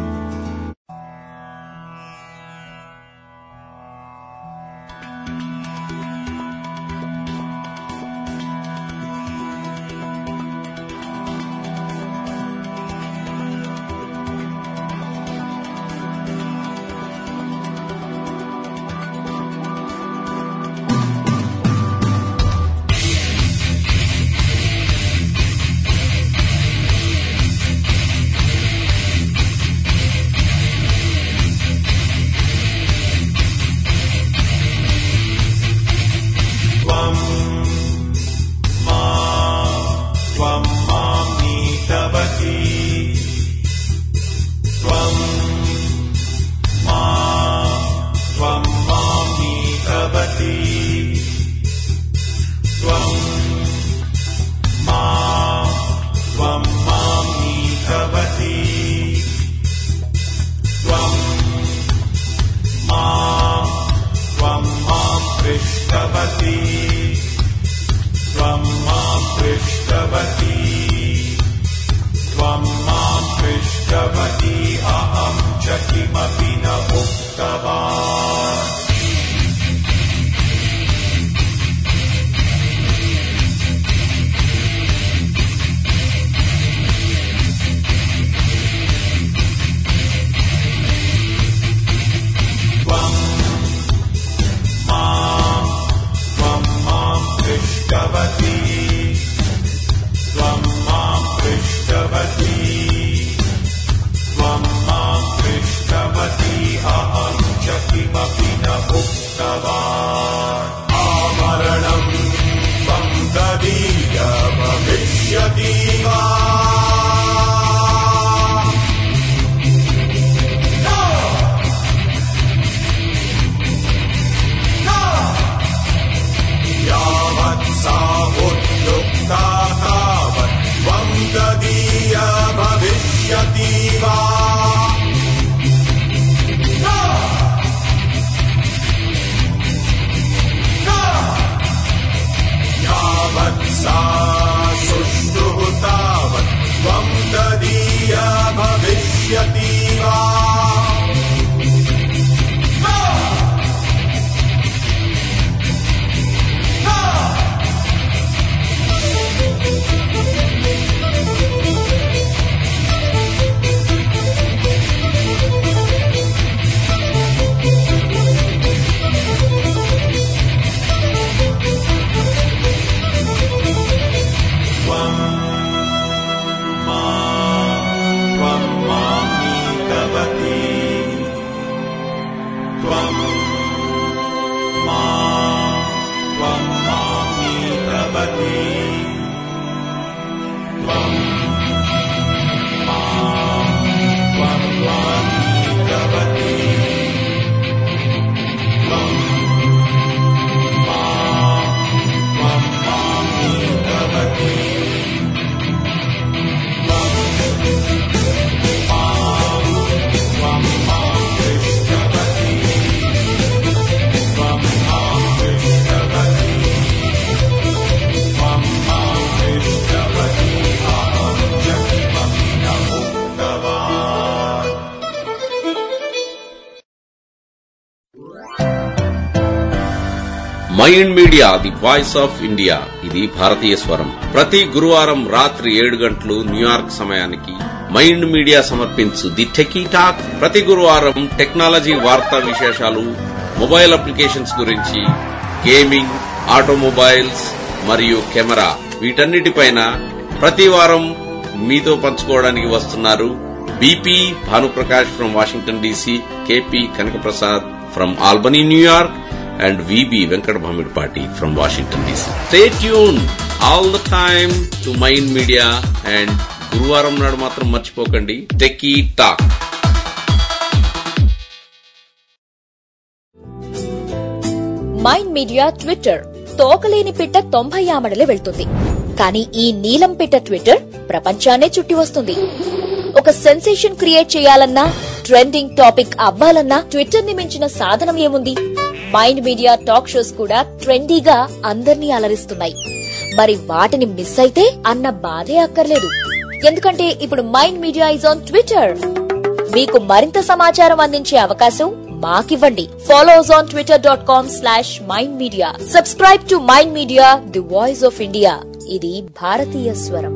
Mind media the voice of India, ఇది భారతీయ స్వరం. ప్రతి గురువారం రాత్రి 7 గంటలు న్యూయార్క్ సమయానికి మైండ్ మీడియా సమర్పించు ది టెకీ టాక్. ప్రతి గురువారం టెక్నాలజీ వార్తా విశేషాలు, మొబైల్ అప్లికేషన్స్ గురించి, గేమింగ్, ఆటోమొబైల్స్ మరియు కెమెరా, వీటన్నిటిపైన ప్రతి వారం మీతో పంచుకోవడానికి వస్తున్నారు BP Bhanuprakash from Washington DC, KP Kanakaprasad from Albany New York, and VB Venkat Bhamidpati from Washington DC. Stay tuned all the time to Mind Media, and గురువారం నాడు మాత్రం మర్చిపోకండి techie talk. Mind media Twitter, తోకలేని పిట్ట 90 ఆమడలే వెళ్తుంది. కానీ ఈ నీలం పిట్ట ట్విట్టర్ ప్రపంచాన్నే చుట్టి వస్తుంది. ఒక సెన్సేషన్ క్రియేట్ చేయాలన్నా, ట్రెండింగ్ టాపిక్ అవ్వాలన్నా ట్విట్టర్ ని మించిన సాధనం ఏముంది? మైండ్ మీడియా టాక్ షోస్ కూడా ట్రెండీగా అందర్నీ అలరిస్తున్నాయి. మరి వాటిని మిస్ అయితే అన్న బాధే అక్కర్లేదు. ఎందుకంటే ఇప్పుడు mind media is on Twitter. మీకు మరింత సమాచారం అందించే అవకాశం మాకివ్వండి. Follow us on twitter.com/mindmedia. Subscribe to mind media the voice of India. ఇది భారతీయ స్వరం.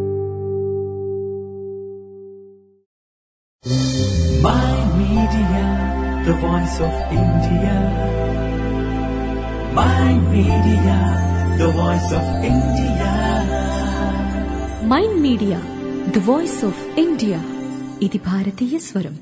Mind Media, the voice of India. Mind Media, the voice of India. Mind media the voice of India, ఇది భారతీయ స్వరం.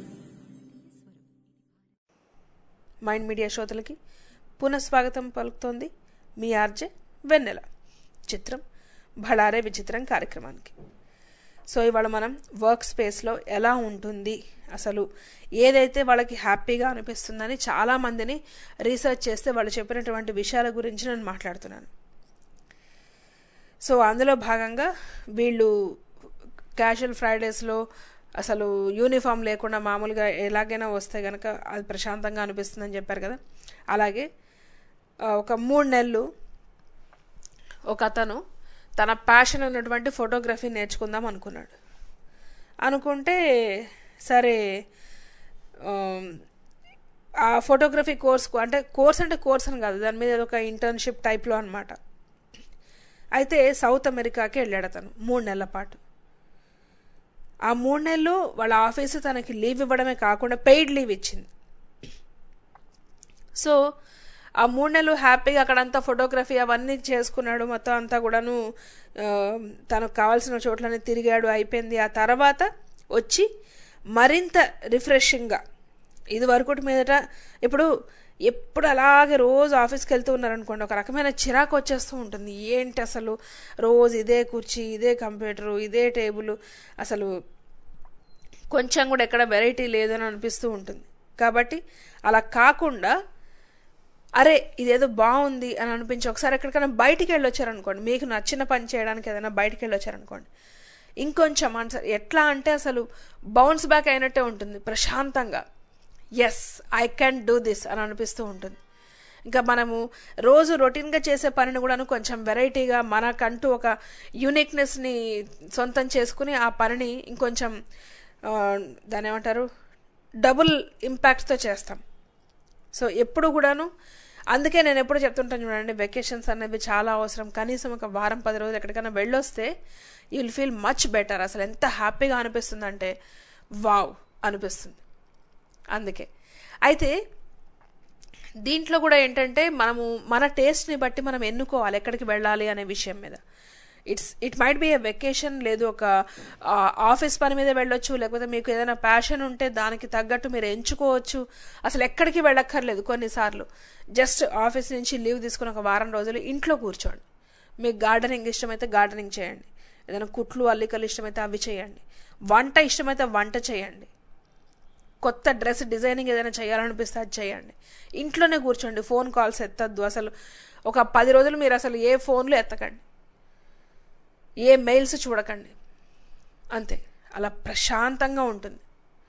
మైండ్ మీడియా శ్రోతలకి పునఃస్వాగతం పలుకుతోంది మీ RJ వెన్నెల. చిత్రం భళారే విచిత్రం కార్యక్రమానికి. సో ఇవాళ మనం వర్క్ స్పేస్లో ఎలా ఉంటుంది, అసలు ఏదైతే వాళ్ళకి హ్యాపీగా అనిపిస్తుందని చాలామందిని రీసెర్చ్ చేస్తే వాళ్ళు చెప్పినటువంటి విషయాల గురించి నేను మాట్లాడుతున్నాను. సో అందులో భాగంగా వీళ్ళు క్యాజువల్ ఫ్రైడేస్లో అసలు యూనిఫామ్ లేకుండా మామూలుగా ఎలాగైనా వస్తే కనుక అది ప్రశాంతంగా అనిపిస్తుందని చెప్పారు కదా. అలాగే ఒక 3 నెలలు ఒక అతను తన ప్యాషన్ ఉన్నటువంటి ఫోటోగ్రఫీ నేర్చుకుందాం అనుకుంటే సరే ఆ ఫోటోగ్రఫీ కోర్స్కు అంటే కోర్స్ అని కాదు, దాని మీద ఒక ఇంటర్న్షిప్ టైప్లో అనమాట. అయితే సౌత్ అమెరికాకి వెళ్ళాడు అతను 3 నెలల పాటు. ఆ 3 నెలలు వాళ్ళ ఆఫీసు తనకి లీవ్ ఇవ్వడమే కాకుండా పెయిడ్ లీవ్ ఇచ్చింది. సో ఆ 3 నెలలు హ్యాపీగా అక్కడంతా ఫోటోగ్రఫీ అవన్నీ చేసుకున్నాడు. మొత్తం అంతా కూడాను తనకు కావాల్సిన చోట్లనే తిరిగాడు, అయిపోయింది. ఆ తర్వాత వచ్చి మరింత రిఫ్రెషింగ్గా, ఇది వరకు మీదట ఎప్పుడు అలాగే రోజు ఆఫీస్కి వెళ్తూ ఉన్నారనుకోండి, ఒక రకమైన చిరాకు వచ్చేస్తూ ఉంటుంది. ఏంటి అసలు రోజు ఇదే కుర్చీ, ఇదే కంప్యూటరు, ఇదే టేబుల్, అసలు కొంచెం కూడా ఎక్కడ వెరైటీ లేదని అనిపిస్తూ ఉంటుంది. కాబట్టి అలా కాకుండా అరే ఇదేదో బాగుంది అని అనిపించి ఒకసారి ఎక్కడికైనా బయటికి వెళ్ళొచ్చారనుకోండి, మీకు నచ్చిన పని చేయడానికి ఏదైనా బయటికి వెళ్ళొచ్చారనుకోండి, ఇంకొంచెం ఎట్లా అంటే అసలు బౌన్స్ బ్యాక్ అయినట్టే ఉంటుంది. ప్రశాంతంగా yes I can do this అని అనిపిస్తూ ఉంటుంది. ఇంకా మనము రోజు రొటీన్గా చేసే పనిని కూడాను కొంచెం వెరైటీగా మనకంటూ ఒక యూనిక్నెస్ని సొంతం చేసుకుని ఆ పనిని ఇంకొంచెం దాని ఏమంటారు డబుల్ ఇంపాక్ట్తో చేస్తాం. సో ఎప్పుడు కూడాను అందుకే నేను ఎప్పుడు చెప్తుంటాను చూడండి, వెకేషన్స్ అనేవి చాలా అవసరం. కనీసం ఒక వారం 10 రోజులు ఎక్కడికైనా వెళ్ళొస్తే you will feel much better. అసలు ఎంత హ్యాపీగా అనిపిస్తుంది అంటే వావ్ అనిపిస్తుంది. అందుకే అయితే దీంట్లో కూడా ఏంటంటే మనము మన టేస్ట్ని బట్టి మనం ఎన్నుకోవాలి ఎక్కడికి వెళ్ళాలి అనే విషయం మీద. It might be a vacation, లేదు ఒక ఆఫీస్ పని మీద వెళ్ళొచ్చు, లేకపోతే మీకు ఏదైనా ప్యాషన్ ఉంటే దానికి తగ్గట్టు మీరు ఎంచుకోవచ్చు. అసలు ఎక్కడికి వెళ్ళక్కర్లేదు. కొన్నిసార్లు జస్ట్ ఆఫీస్ నుంచి లీవ్ తీసుకుని ఒక వారం రోజులు ఇంట్లో కూర్చోండి. మీకు గార్డెనింగ్ ఇష్టమైతే గార్డెనింగ్ చేయండి, ఏదైనా కుట్లు అల్లికలు ఇష్టమైతే అవి చేయండి, వంట ఇష్టమైతే వంట చేయండి, కొత్త డ్రెస్ డిజైనింగ్ ఏదైనా చేయాలనిపిస్తే అది చేయండి. ఇంట్లోనే కూర్చోండి, ఫోన్ కాల్స్ ఎత్తద్దు. అసలు ఒక 10 రోజులు మీరు అసలు ఏ ఫోన్లు ఎత్తకండి, ఏ మెయిల్స్ చూడకండి, అంతే. అలా ప్రశాంతంగా ఉంటుంది.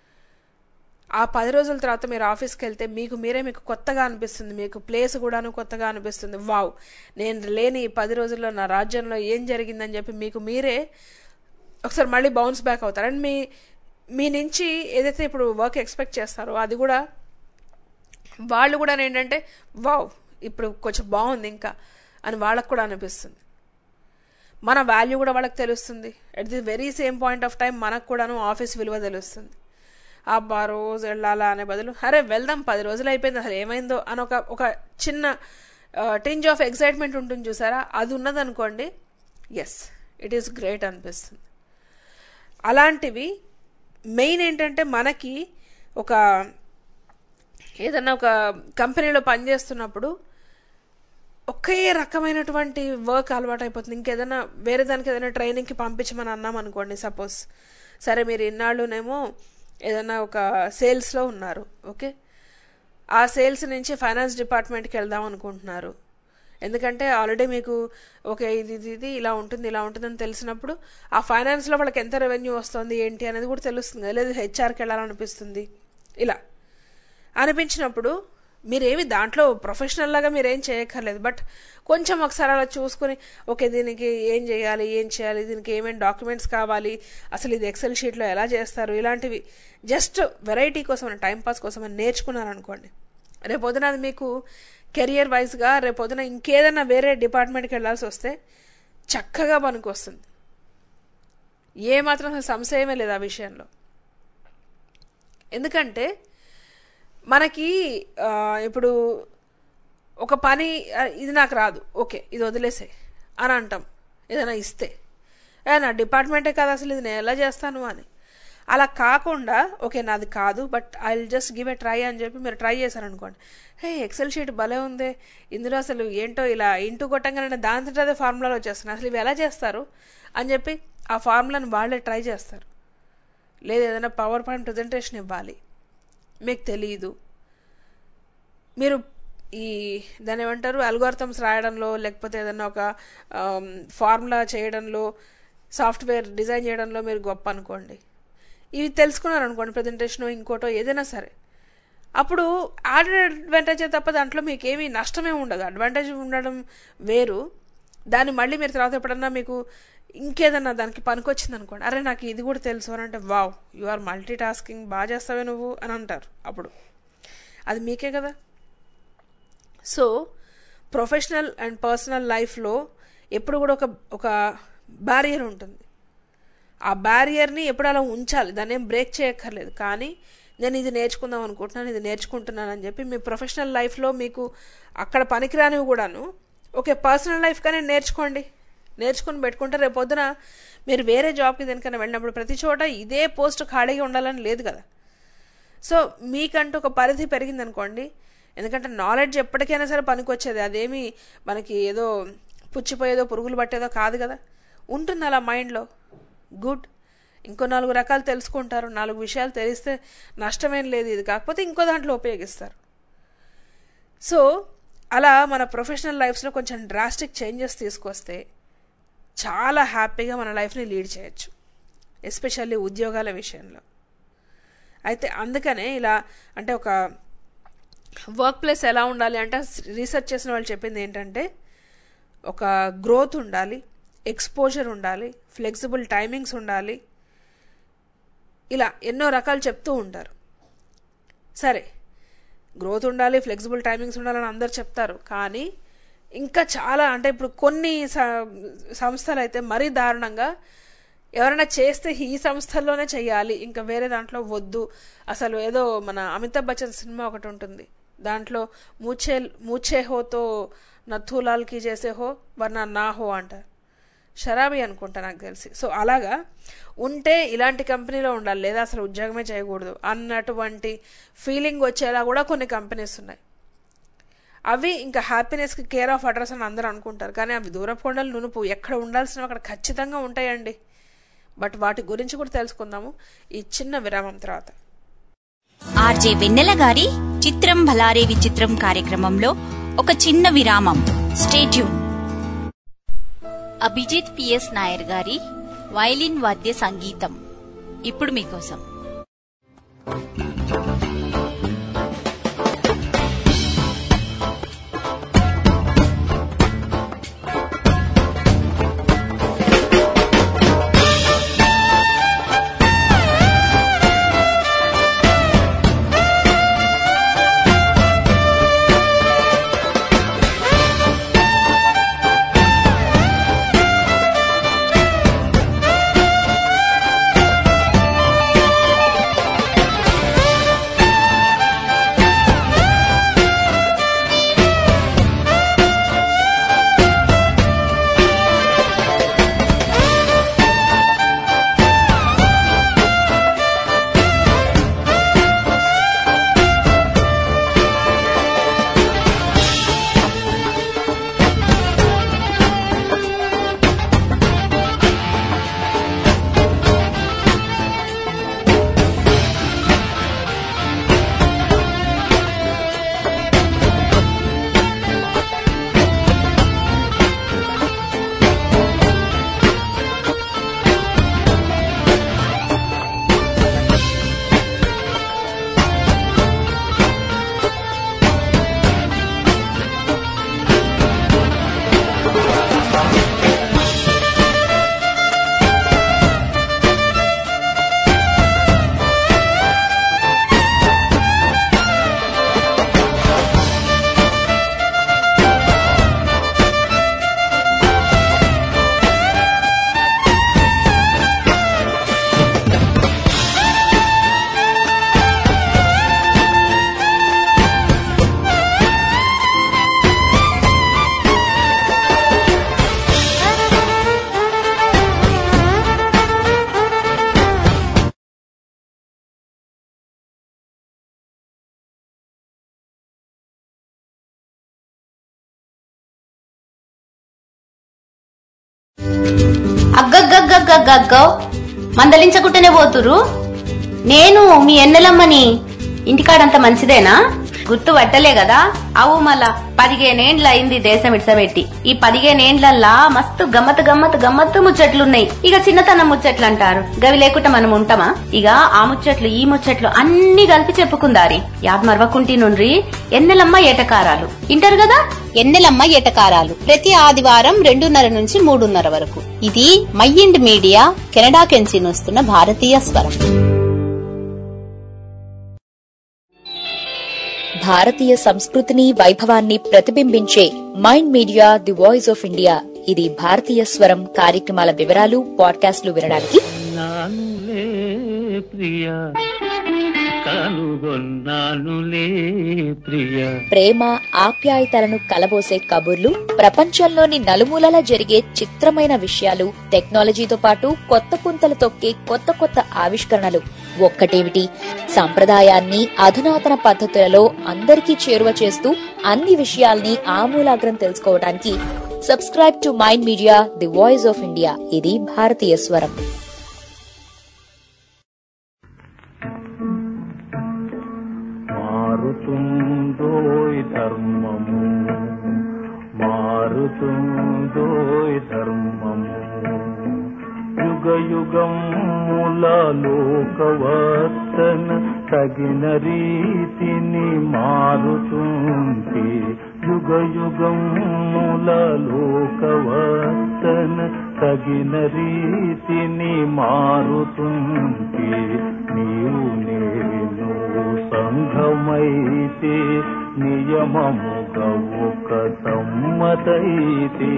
ఆ 10 రోజుల తర్వాత మీరు ఆఫీస్కి వెళ్తే మీకు కొత్తగా అనిపిస్తుంది, మీకు ప్లేస్ కూడాను కొత్తగా అనిపిస్తుంది. వావ్, నేను లేని ఈ 10 రోజుల్లో నా రాజ్యంలో ఏం జరిగిందని చెప్పి మీకు మీరే ఒకసారి మళ్ళీ బౌన్స్ బ్యాక్ అవుతారు. అండ్ మీ నుంచి ఏదైతే ఇప్పుడు వర్క్ ఎక్స్పెక్ట్ చేస్తారో అది కూడా వాళ్ళు కూడా ఏంటంటే వావ్ ఇప్పుడు కొంచెం బాగుంది ఇంకా అని వాళ్ళకు కూడా అనిపిస్తుంది. మన వాల్యూ కూడా వాళ్ళకి తెలుస్తుంది. At the very same point of time మనకు కూడాను ఆఫీస్ విలువ తెలుస్తుంది. అబ్బా రోజు వెళ్ళాలా అనే బదులు అరే వెళ్దాం 10 రోజులు అయిపోయింది అసలు ఏమైందో అని ఒక చిన్న టింజ్ ఆఫ్ ఎక్సైట్మెంట్ ఉంటుంది చూసారా, అది ఉన్నదనుకోండి, ఎస్ ఇట్ ఈస్ గ్రేట్ అనిపిస్తుంది. అలాంటివి మెయిన్ ఏంటంటే మనకి ఒక ఏదన్నా ఒక కంపెనీలో పనిచేస్తున్నప్పుడు ఒకే రకమైనటువంటి వర్క్ అలవాటు అయిపోతుంది. ఇంకేదైనా వేరే దానికి ఏదైనా ట్రైనింగ్కి పంపించమని అన్నాం అనుకోండి, సపోజ్ సరే మీరు ఇన్నాళ్ళునేమో ఏదైనా ఒక సేల్స్లో ఉన్నారు, ఓకే, ఆ సేల్స్ నుంచి ఫైనాన్స్ డిపార్ట్మెంట్కి వెళ్దాం అనుకుంటున్నారు. ఎందుకంటే ఆల్రెడీ మీకు ఓకే ఇది ఇలా ఉంటుంది అని తెలిసినప్పుడు ఆ ఫైనాన్స్లో వాళ్ళకి ఎంత రెవెన్యూ వస్తుంది ఏంటి అనేది కూడా తెలుస్తుంది. లేదా హెచ్ఆర్కి వెళ్ళాలనిపిస్తుంది. ఇలా అనిపించినప్పుడు మీరేమి దాంట్లో ప్రొఫెషనల్ లాగా మీరేం చేయక్కర్లేదు, బట్ కొంచెం ఒకసారి అలా చూసుకుని ఓకే దీనికి ఏం చేయాలి, దీనికి ఏమేమి డాక్యుమెంట్స్ కావాలి, అసలు ఇది ఎక్సెల్ షీట్లో ఎలా చేస్తారు, ఇలాంటివి జస్ట్ వెరైటీ కోసం టైంపాస్ కోసం నేర్చుకున్నారనుకోండి, రేపొద్దున అది మీకు కెరియర్ వైజ్గా రేపొద్దున ఇంకేదైనా వేరే డిపార్ట్మెంట్కి వెళ్ళాల్సి వస్తే చక్కగా పనికొస్తుంది. ఏమాత్రం అసలు సంశయమే లేదు ఆ విషయంలో. ఎందుకంటే మనకి ఇప్పుడు ఒక పని ఇది నాకు రాదు, ఓకే ఇది వదిలేసే అని అంటాం ఏదైనా ఇస్తే, నా డిపార్ట్మెంటే కాదు అసలు ఇది నేను ఎలా చేస్తాను అని. అలా కాకుండా ఓకే నాది కాదు but I will just give a try అని చెప్పి మీరు ట్రై చేశారనుకోండి, హే ఎక్సెల్ షీట్ భలే ఉంది, ఇందులో అసలు ఏంటో ఇలా ఇంటూ కొట్టంగానే దాంతో అదే ఫార్ములాలో వచ్చేస్తున్నాయి, అసలు ఇవి ఎలా చేస్తారు అని చెప్పి ఆ ఫార్ములాని వాళ్ళే ట్రై చేస్తారు. లేదు ఏదైనా పవర్ పాయింట్ ప్రజెంటేషన్ ఇవ్వాలి, మీకు తెలియదు, మీరు ఈ దాని ఏమంటారు అల్గోరిథమ్స్ రాయడంలో లేకపోతే ఏదైనా ఒక ఫార్ములా చేయడంలో సాఫ్ట్వేర్ డిజైన్ చేయడంలో మీరు గొప్ప అనుకోండి, ఇవి తెలుసుకున్నారనుకోండి ప్రజెంటేషన్ ఇంకోటో ఏదైనా సరే, అప్పుడు అడ్వాంటేజ్ తప్ప దాంట్లో మీకు ఏమీ నష్టమే ఉండదు. అడ్వాంటేజ్ ఉండడం వేరు, దాన్ని మళ్ళీ మీరు తర్వాత ఎప్పుడన్నా మీకు ఇంకేదన్నా దానికి పనికొచ్చింది అనుకోండి, అరే నాకు ఇది కూడా తెలుసు అని అంటే wow you are multitasking, బాగా చేస్తావే నువ్వు అని అంటారు. అప్పుడు అది మీకే కదా. సో ప్రొఫెషనల్ అండ్ పర్సనల్ లైఫ్లో ఎప్పుడు కూడా ఒక బ్యారియర్ ఉంటుంది. ఆ బ్యారియర్ని ఎప్పుడు అలా ఉంచాలి, దాన్ని ఏం బ్రేక్ చేయక్కర్లేదు. కానీ నేను ఇది నేర్చుకుందాం అనుకుంటున్నాను, ఇది నేర్చుకుంటున్నాను అని చెప్పి మీ ప్రొఫెషనల్ లైఫ్లో మీకు అక్కడ పనికిరానివి కూడాను ఓకే పర్సనల్ లైఫ్గానే నేర్చుకుని పెట్టుకుంటే రేపు పొద్దున మీరు వేరే జాబ్కి దేనికైనా వెళ్ళినప్పుడు ప్రతి చోట ఇదే పోస్ట్ ఖాళీగా ఉండాలని లేదు కదా. సో మీకంటూ ఒక పరిధి పెరిగిందనుకోండి, ఎందుకంటే నాలెడ్జ్ ఎప్పటికైనా సరే పనికొచ్చేది, అదేమి మనకి ఏదో పుచ్చిపోయేదో పురుగులు పట్టేదో కాదు కదా, ఉంటుంది అలా మైండ్లో. గుడ్, ఇంకో 4 రకాలు తెలుసుకుంటారు, 4 విషయాలు తెలిస్తే నష్టమేం లేదు, ఇది కాకపోతే ఇంకో దాంట్లో ఉపయోగిస్తారు. సో అలా మన ప్రొఫెషనల్ లైఫ్స్లో కొంచెం డ్రాస్టిక్ చేంజెస్ తీసుకొస్తే చాలా హ్యాపీగా మన లైఫ్ని లీడ్ చేయొచ్చు, ఎస్పెషల్లీ ఉద్యోగాల విషయంలో. అయితే అందుకనే ఇలా అంటే ఒక వర్క్ ప్లేస్ ఎలా ఉండాలి అంటే రీసెర్చ్ చేసిన వాళ్ళు చెప్పింది ఏంటంటే ఒక గ్రోత్ ఉండాలి, ఎక్స్పోజర్ ఉండాలి, ఫ్లెక్సిబుల్ టైమింగ్స్ ఉండాలి, ఇలా ఎన్నో రకాలు చెప్తూ ఉంటారు. సరే గ్రోత్ ఉండాలి, ఫ్లెక్సిబుల్ టైమింగ్స్ ఉండాలని అందరు చెప్తారు, కానీ ఇంకా చాలా అంటే ఇప్పుడు కొన్ని సంస్థలు అయితే మరీ దారుణంగా ఎవరైనా చేస్తే ఈ సంస్థల్లోనే చెయ్యాలి, ఇంకా వేరే దాంట్లో వద్దు. అసలు ఏదో మన అమితాబ్ బచ్చన్ సినిమా ఒకటి ఉంటుంది, దాంట్లో మూచే హోతో నథూలాల్కి చేసే హో వర్నా నా హో అంటారు, షరాబీ అనుకుంటా నాకు తెలిసి. సో అలాగా ఉంటే ఇలాంటి కంపెనీలో ఉండాలి, లేదా అసలు ఉద్యోగమే చేయకూడదు అన్నటువంటి ఫీలింగ్ వచ్చేలా కూడా కొన్ని కంపెనీస్ ఉన్నాయి. అవి ఇంకా హ్యాపీనెస్కి కేర్ ఆఫ్ అడ్రస్ అని అందరూ అనుకుంటారు, కానీ అవి దూరపు కొండలు నునుపు, ఎక్కడ ఉండాల్సినవి అక్కడ ఖచ్చితంగా ఉంటాయండి. బట్ వాటి గురించి కూడా తెలుసుకుందాము ఈ చిన్న విరామం తర్వాత. ఆర్జే వెన్నెల గారి చిత్రం భలారే విచిత్రం కార్యక్రమంలో ఒక చిన్న విరామం. Stay tune. Abhijit PS Nair గారి వైలిన్ వాద్య సంగీతం ఇప్పుడు మీకోసం. అగ్గగ్గగ్గగ్గో మందలించకుంటేనే పోతురు. నేను మీ ఎన్నెలమ్మని. ఇంటికాడంత మంచిదేనా? గుర్తు పట్టలే కదా? అవు మళ్ళా 15 ఏండ్లు అయింది దేశం ఇడ్సబెట్టి. ఈ 15 ఏండ్లల్లా మస్తు గమ్మత్ గమ్మత్ గమ్మత్తు ముచ్చట్లున్నాయి. ఇక చిన్నతనం ముచ్చట్లు అంటారు, గవి లేకుండా మనం ఉంటామా? ఇక ఆ ముచ్చట్లు ఈ ముచ్చట్లు అన్ని కలిపి చెప్పుకుందారి. యాద్ మరవకుంటి నుండ్రి ఎన్నెలమ్మ ఏటకారాలు ఇంటారు కదా. ఎన్నెలమ్మ ఏటకారాలు ప్రతి ఆదివారం 2:30 నుంచి 3:30 వరకు. ఇది మైండ్ మీడియా కెనడా కెంచి వస్తున్న భారతీయ స్వరం. భారతీయ సంస్కృతిని వైభవాన్ని ప్రతిబింబించే mind media the voice of India. ఇది భారతీయ స్వరం కార్యక్రమాల వివరాలు, పాడ్కాస్ట్లు వినడానికి ప్రేమ ఆప్యాయతలను కలబోసే కబుర్లు, ప్రపంచంలోని నలుమూలల జరిగే చిత్రమైన విషయాలు, టెక్నాలజీతో పాటు కొత్త పుంతలు తొక్కే కొత్త కొత్త ఆవిష్కరణలు. ఒక్కటేమిటి, సంప్రదాయాన్ని అధునాతన పద్ధతులలో అందరికీ చేరువ చేస్తూ అన్ని విషయాల్ని ఆమూలాగ్రం తెలుసుకోవడానికి subscribe to mind media the voice of India. ఇది భారతీయ స్వరం. మారుతుందోయ్ ధర్మము, మారుతుందోయ్ ధర్మము, యుగ యుగముల లోకవర్తన తగిన రీతిని మారుతుంది. యుగ యుగముల లోకవర్తన తగిన రీతిని మారుతుంది. నీవు నేను సంఘమైతే నియమముగా ఒక సమ్మతైతే,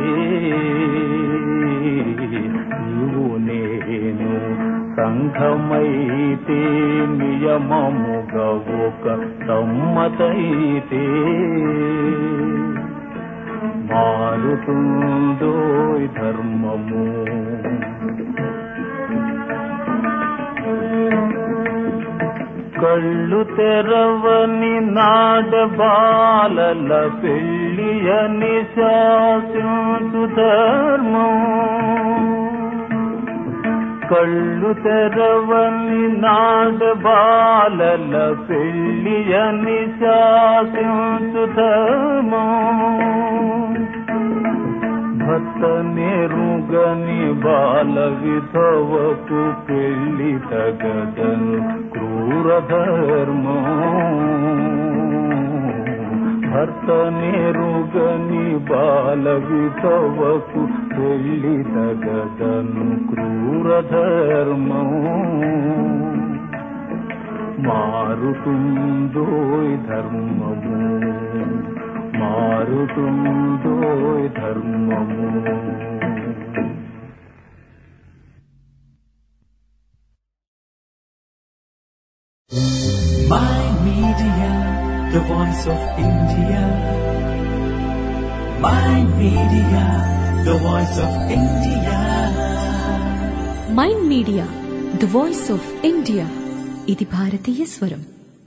నీవు నేను సంఘమైతే నియమముగా ఒక సమ్మతైతే, మారుతుందోయ్ ధర్మము. కళ్ళు తెరవని నాడబాలల పెళ్ళియని శాసించు ధర్మం, కళ్ళు తెరవని నాడబాలల పెళ్ళియని శాసించు ధర్మం, భర్త నెరుగని బాల విధవకు పెళ్లి తగదను క్రూర ధర్మం, భర్త నెరుగని బాల విధవకు పెళ్లి తగదను క్రూర ధర్మం. మారుతుందోయ్ ధర్మము, మారుతుందోయ్ ధర్మము. Mind Media, the voice of India. Mind Media, the voice of India. Mind media the voice of India. ఇది భారతీయ స్వరం.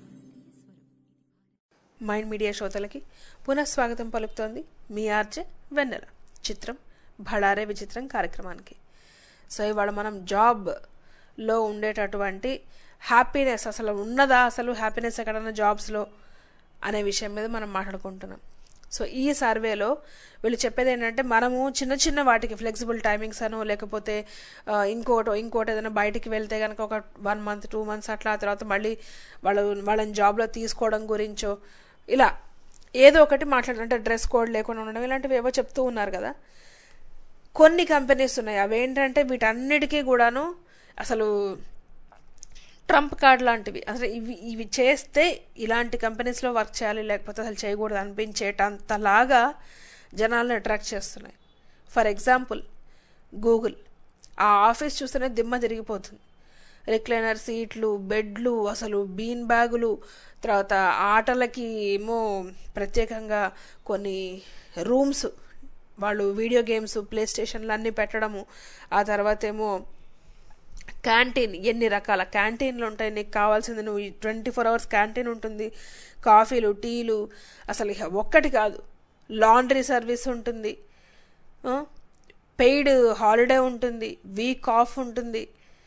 మైండ్ మీడియా శ్రోతలకి పునఃస్వాగతం పలుకుతోంది మీ ఆర్జే వెన్నెల. చిత్రం భళారే విచిత్రం కార్యక్రమానికి. సో ఇవాళ మనం జాబ్లో ఉండేటటువంటి హ్యాపీనెస్, అసలు ఉన్నదా అసలు హ్యాపీనెస్ ఎక్కడన్నా జాబ్స్లో అనే విషయం మీద మనం మాట్లాడుకుంటున్నాం. సో ఈ సర్వేలో వీళ్ళు చెప్పేది ఏంటంటే, మనము చిన్న చిన్న వాటికి ఫ్లెక్సిబుల్ టైమింగ్స్ అనో లేకపోతే ఇంకోటి ఏదైనా బయటికి వెళ్తే కనుక ఒక 1 month 2 months అట్లా తర్వాత మళ్ళీ వాళ్ళని జాబ్లో తీసుకోవడం గురించో ఇలా ఏదో ఒకటి మాట్లాడాలంటే డ్రెస్ కోడ్ లేకుండా ఉండడం ఇలాంటివి ఏవో చెప్తూ ఉన్నారు కదా. కొన్ని కంపెనీస్ ఉన్నాయి, అవేంటంటే వీటన్నిటికీ కూడాను అసలు ట్రంప్ కార్డ్ లాంటివి. అసలు ఇవి చేస్తే ఇలాంటి కంపెనీస్లో వర్క్ చేయాలి లేకపోతే అసలు చేయకూడదు అనిపించేటంతలాగా జనాలను అట్రాక్ట్ చేస్తున్నాయి. ఫర్ ఎగ్జాంపుల్ గూగుల్, ఆ ఆఫీస్ చూస్తేనే దిమ్మ తిరిగిపోతుంది. రిక్లైనర్ సీట్లు, బెడ్లు, అసలు బీన్ బ్యాగులు, తర్వాత ఆటలకి ఏమో ప్రత్యేకంగా కొన్ని రూమ్స్, వాళ్ళు వీడియో గేమ్స్, ప్లే స్టేషన్లు అన్నీ పెట్టడము. ఆ తర్వాత ఏమో క్యాంటీన్, ఎన్ని రకాల క్యాంటీన్లు ఉంటాయి, నీకు కావాల్సింది నువ్వు 24 hours క్యాంటీన్ ఉంటుంది, కాఫీలు, టీలు, అసలు ఒక్కటి కాదు, లాండ్రీ సర్వీస్ ఉంటుంది, పెయిడ్ హాలిడే ఉంటుంది, వీక్ ఆఫ్ ఉంటుంది.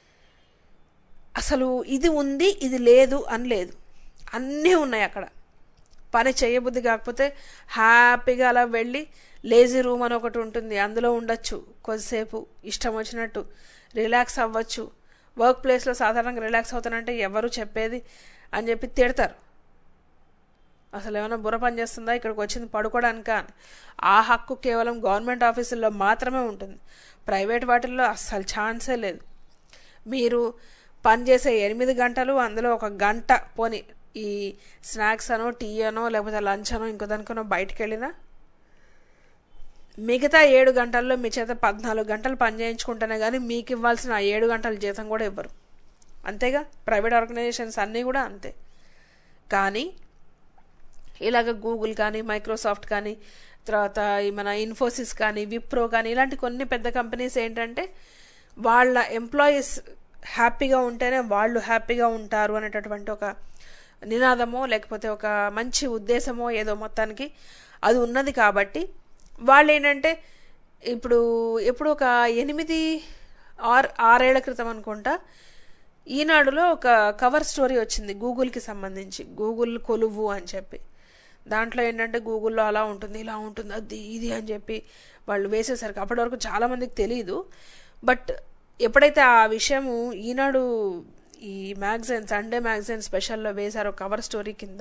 అసలు ఇది ఉంది ఇది లేదు అని లేదు, అన్నీ ఉన్నాయి అక్కడ. పని చేయబుద్ధి కాకపోతే హ్యాపీగా అలా వెళ్ళి లేజీ రూమ్ అని ఒకటి ఉంటుంది, అందులో ఉండొచ్చు కొద్దిసేపు ఇష్టం వచ్చినట్టు రిలాక్స్ అవ్వచ్చు. వర్క్ ప్లేస్లో సాధారణంగా రిలాక్స్ అవుతానంటే ఎవరు చెప్పేది అని చెప్పి తిడతారు. అసలు ఏమైనా బుర్ర పని చేస్తుందా, ఇక్కడికి వచ్చింది పడుకోవడానికా అని. ఆ హక్కు కేవలం గవర్నమెంట్ ఆఫీసుల్లో మాత్రమే ఉంటుంది, ప్రైవేట్ వాటిల్లో అస్సలు ఛాన్సే లేదు. మీరు పనిచేసే 8 గంటలు అందులో 1 గంట పోని ఈ స్నాక్స్ అనో టీ అనో లేకపోతే లంచ్ అనో ఇంకో దానికనో బయటకు వెళ్ళినా మిగతా 7 గంటల్లో మీ చేత 14 గంటలు పని చేయించుకుంటేనే కానీ మీకు ఇవ్వాల్సిన 7 గంటల జీతం కూడా ఇవ్వరు. అంతేగా ప్రైవేట్ ఆర్గనైజేషన్స్ అన్నీ కూడా అంతే. కానీ ఇలాగ గూగుల్ కానీ మైక్రోసాఫ్ట్ కానీ తర్వాత మన ఇన్ఫోసిస్ కానీ విప్రో కానీ ఇలాంటి కొన్ని పెద్ద కంపెనీస్ ఏంటంటే వాళ్ళ ఎంప్లాయీస్ హ్యాపీగా ఉంటేనే వాళ్ళు హ్యాపీగా ఉంటారు అనేటటువంటి ఒక నినాదమో లేకపోతే ఒక మంచి ఉద్దేశమో ఏదో మొత్తానికి అది ఉన్నది. కాబట్టి వాళ్ళు ఏంటంటే ఎప్పుడు ఒక 8-6 ఏళ్ల క్రితం అనుకుంటా ఈనాడులో ఒక కవర్ స్టోరీ వచ్చింది గూగుల్కి సంబంధించి, గూగుల్ కొలువు అని చెప్పి. దాంట్లో ఏంటంటే గూగుల్లో అలా ఉంటుంది ఇలా ఉంటుంది అది ఇది అని చెప్పి వాళ్ళు వేసేసరికి అప్పటి వరకు చాలామందికి తెలియదు. బట్ ఎప్పుడైతే ఆ విషయము ఈనాడు ఈ మ్యాగజైన్ సండే మ్యాగజైన్ స్పెషల్లో వేశారో కవర్ స్టోరీ కింద,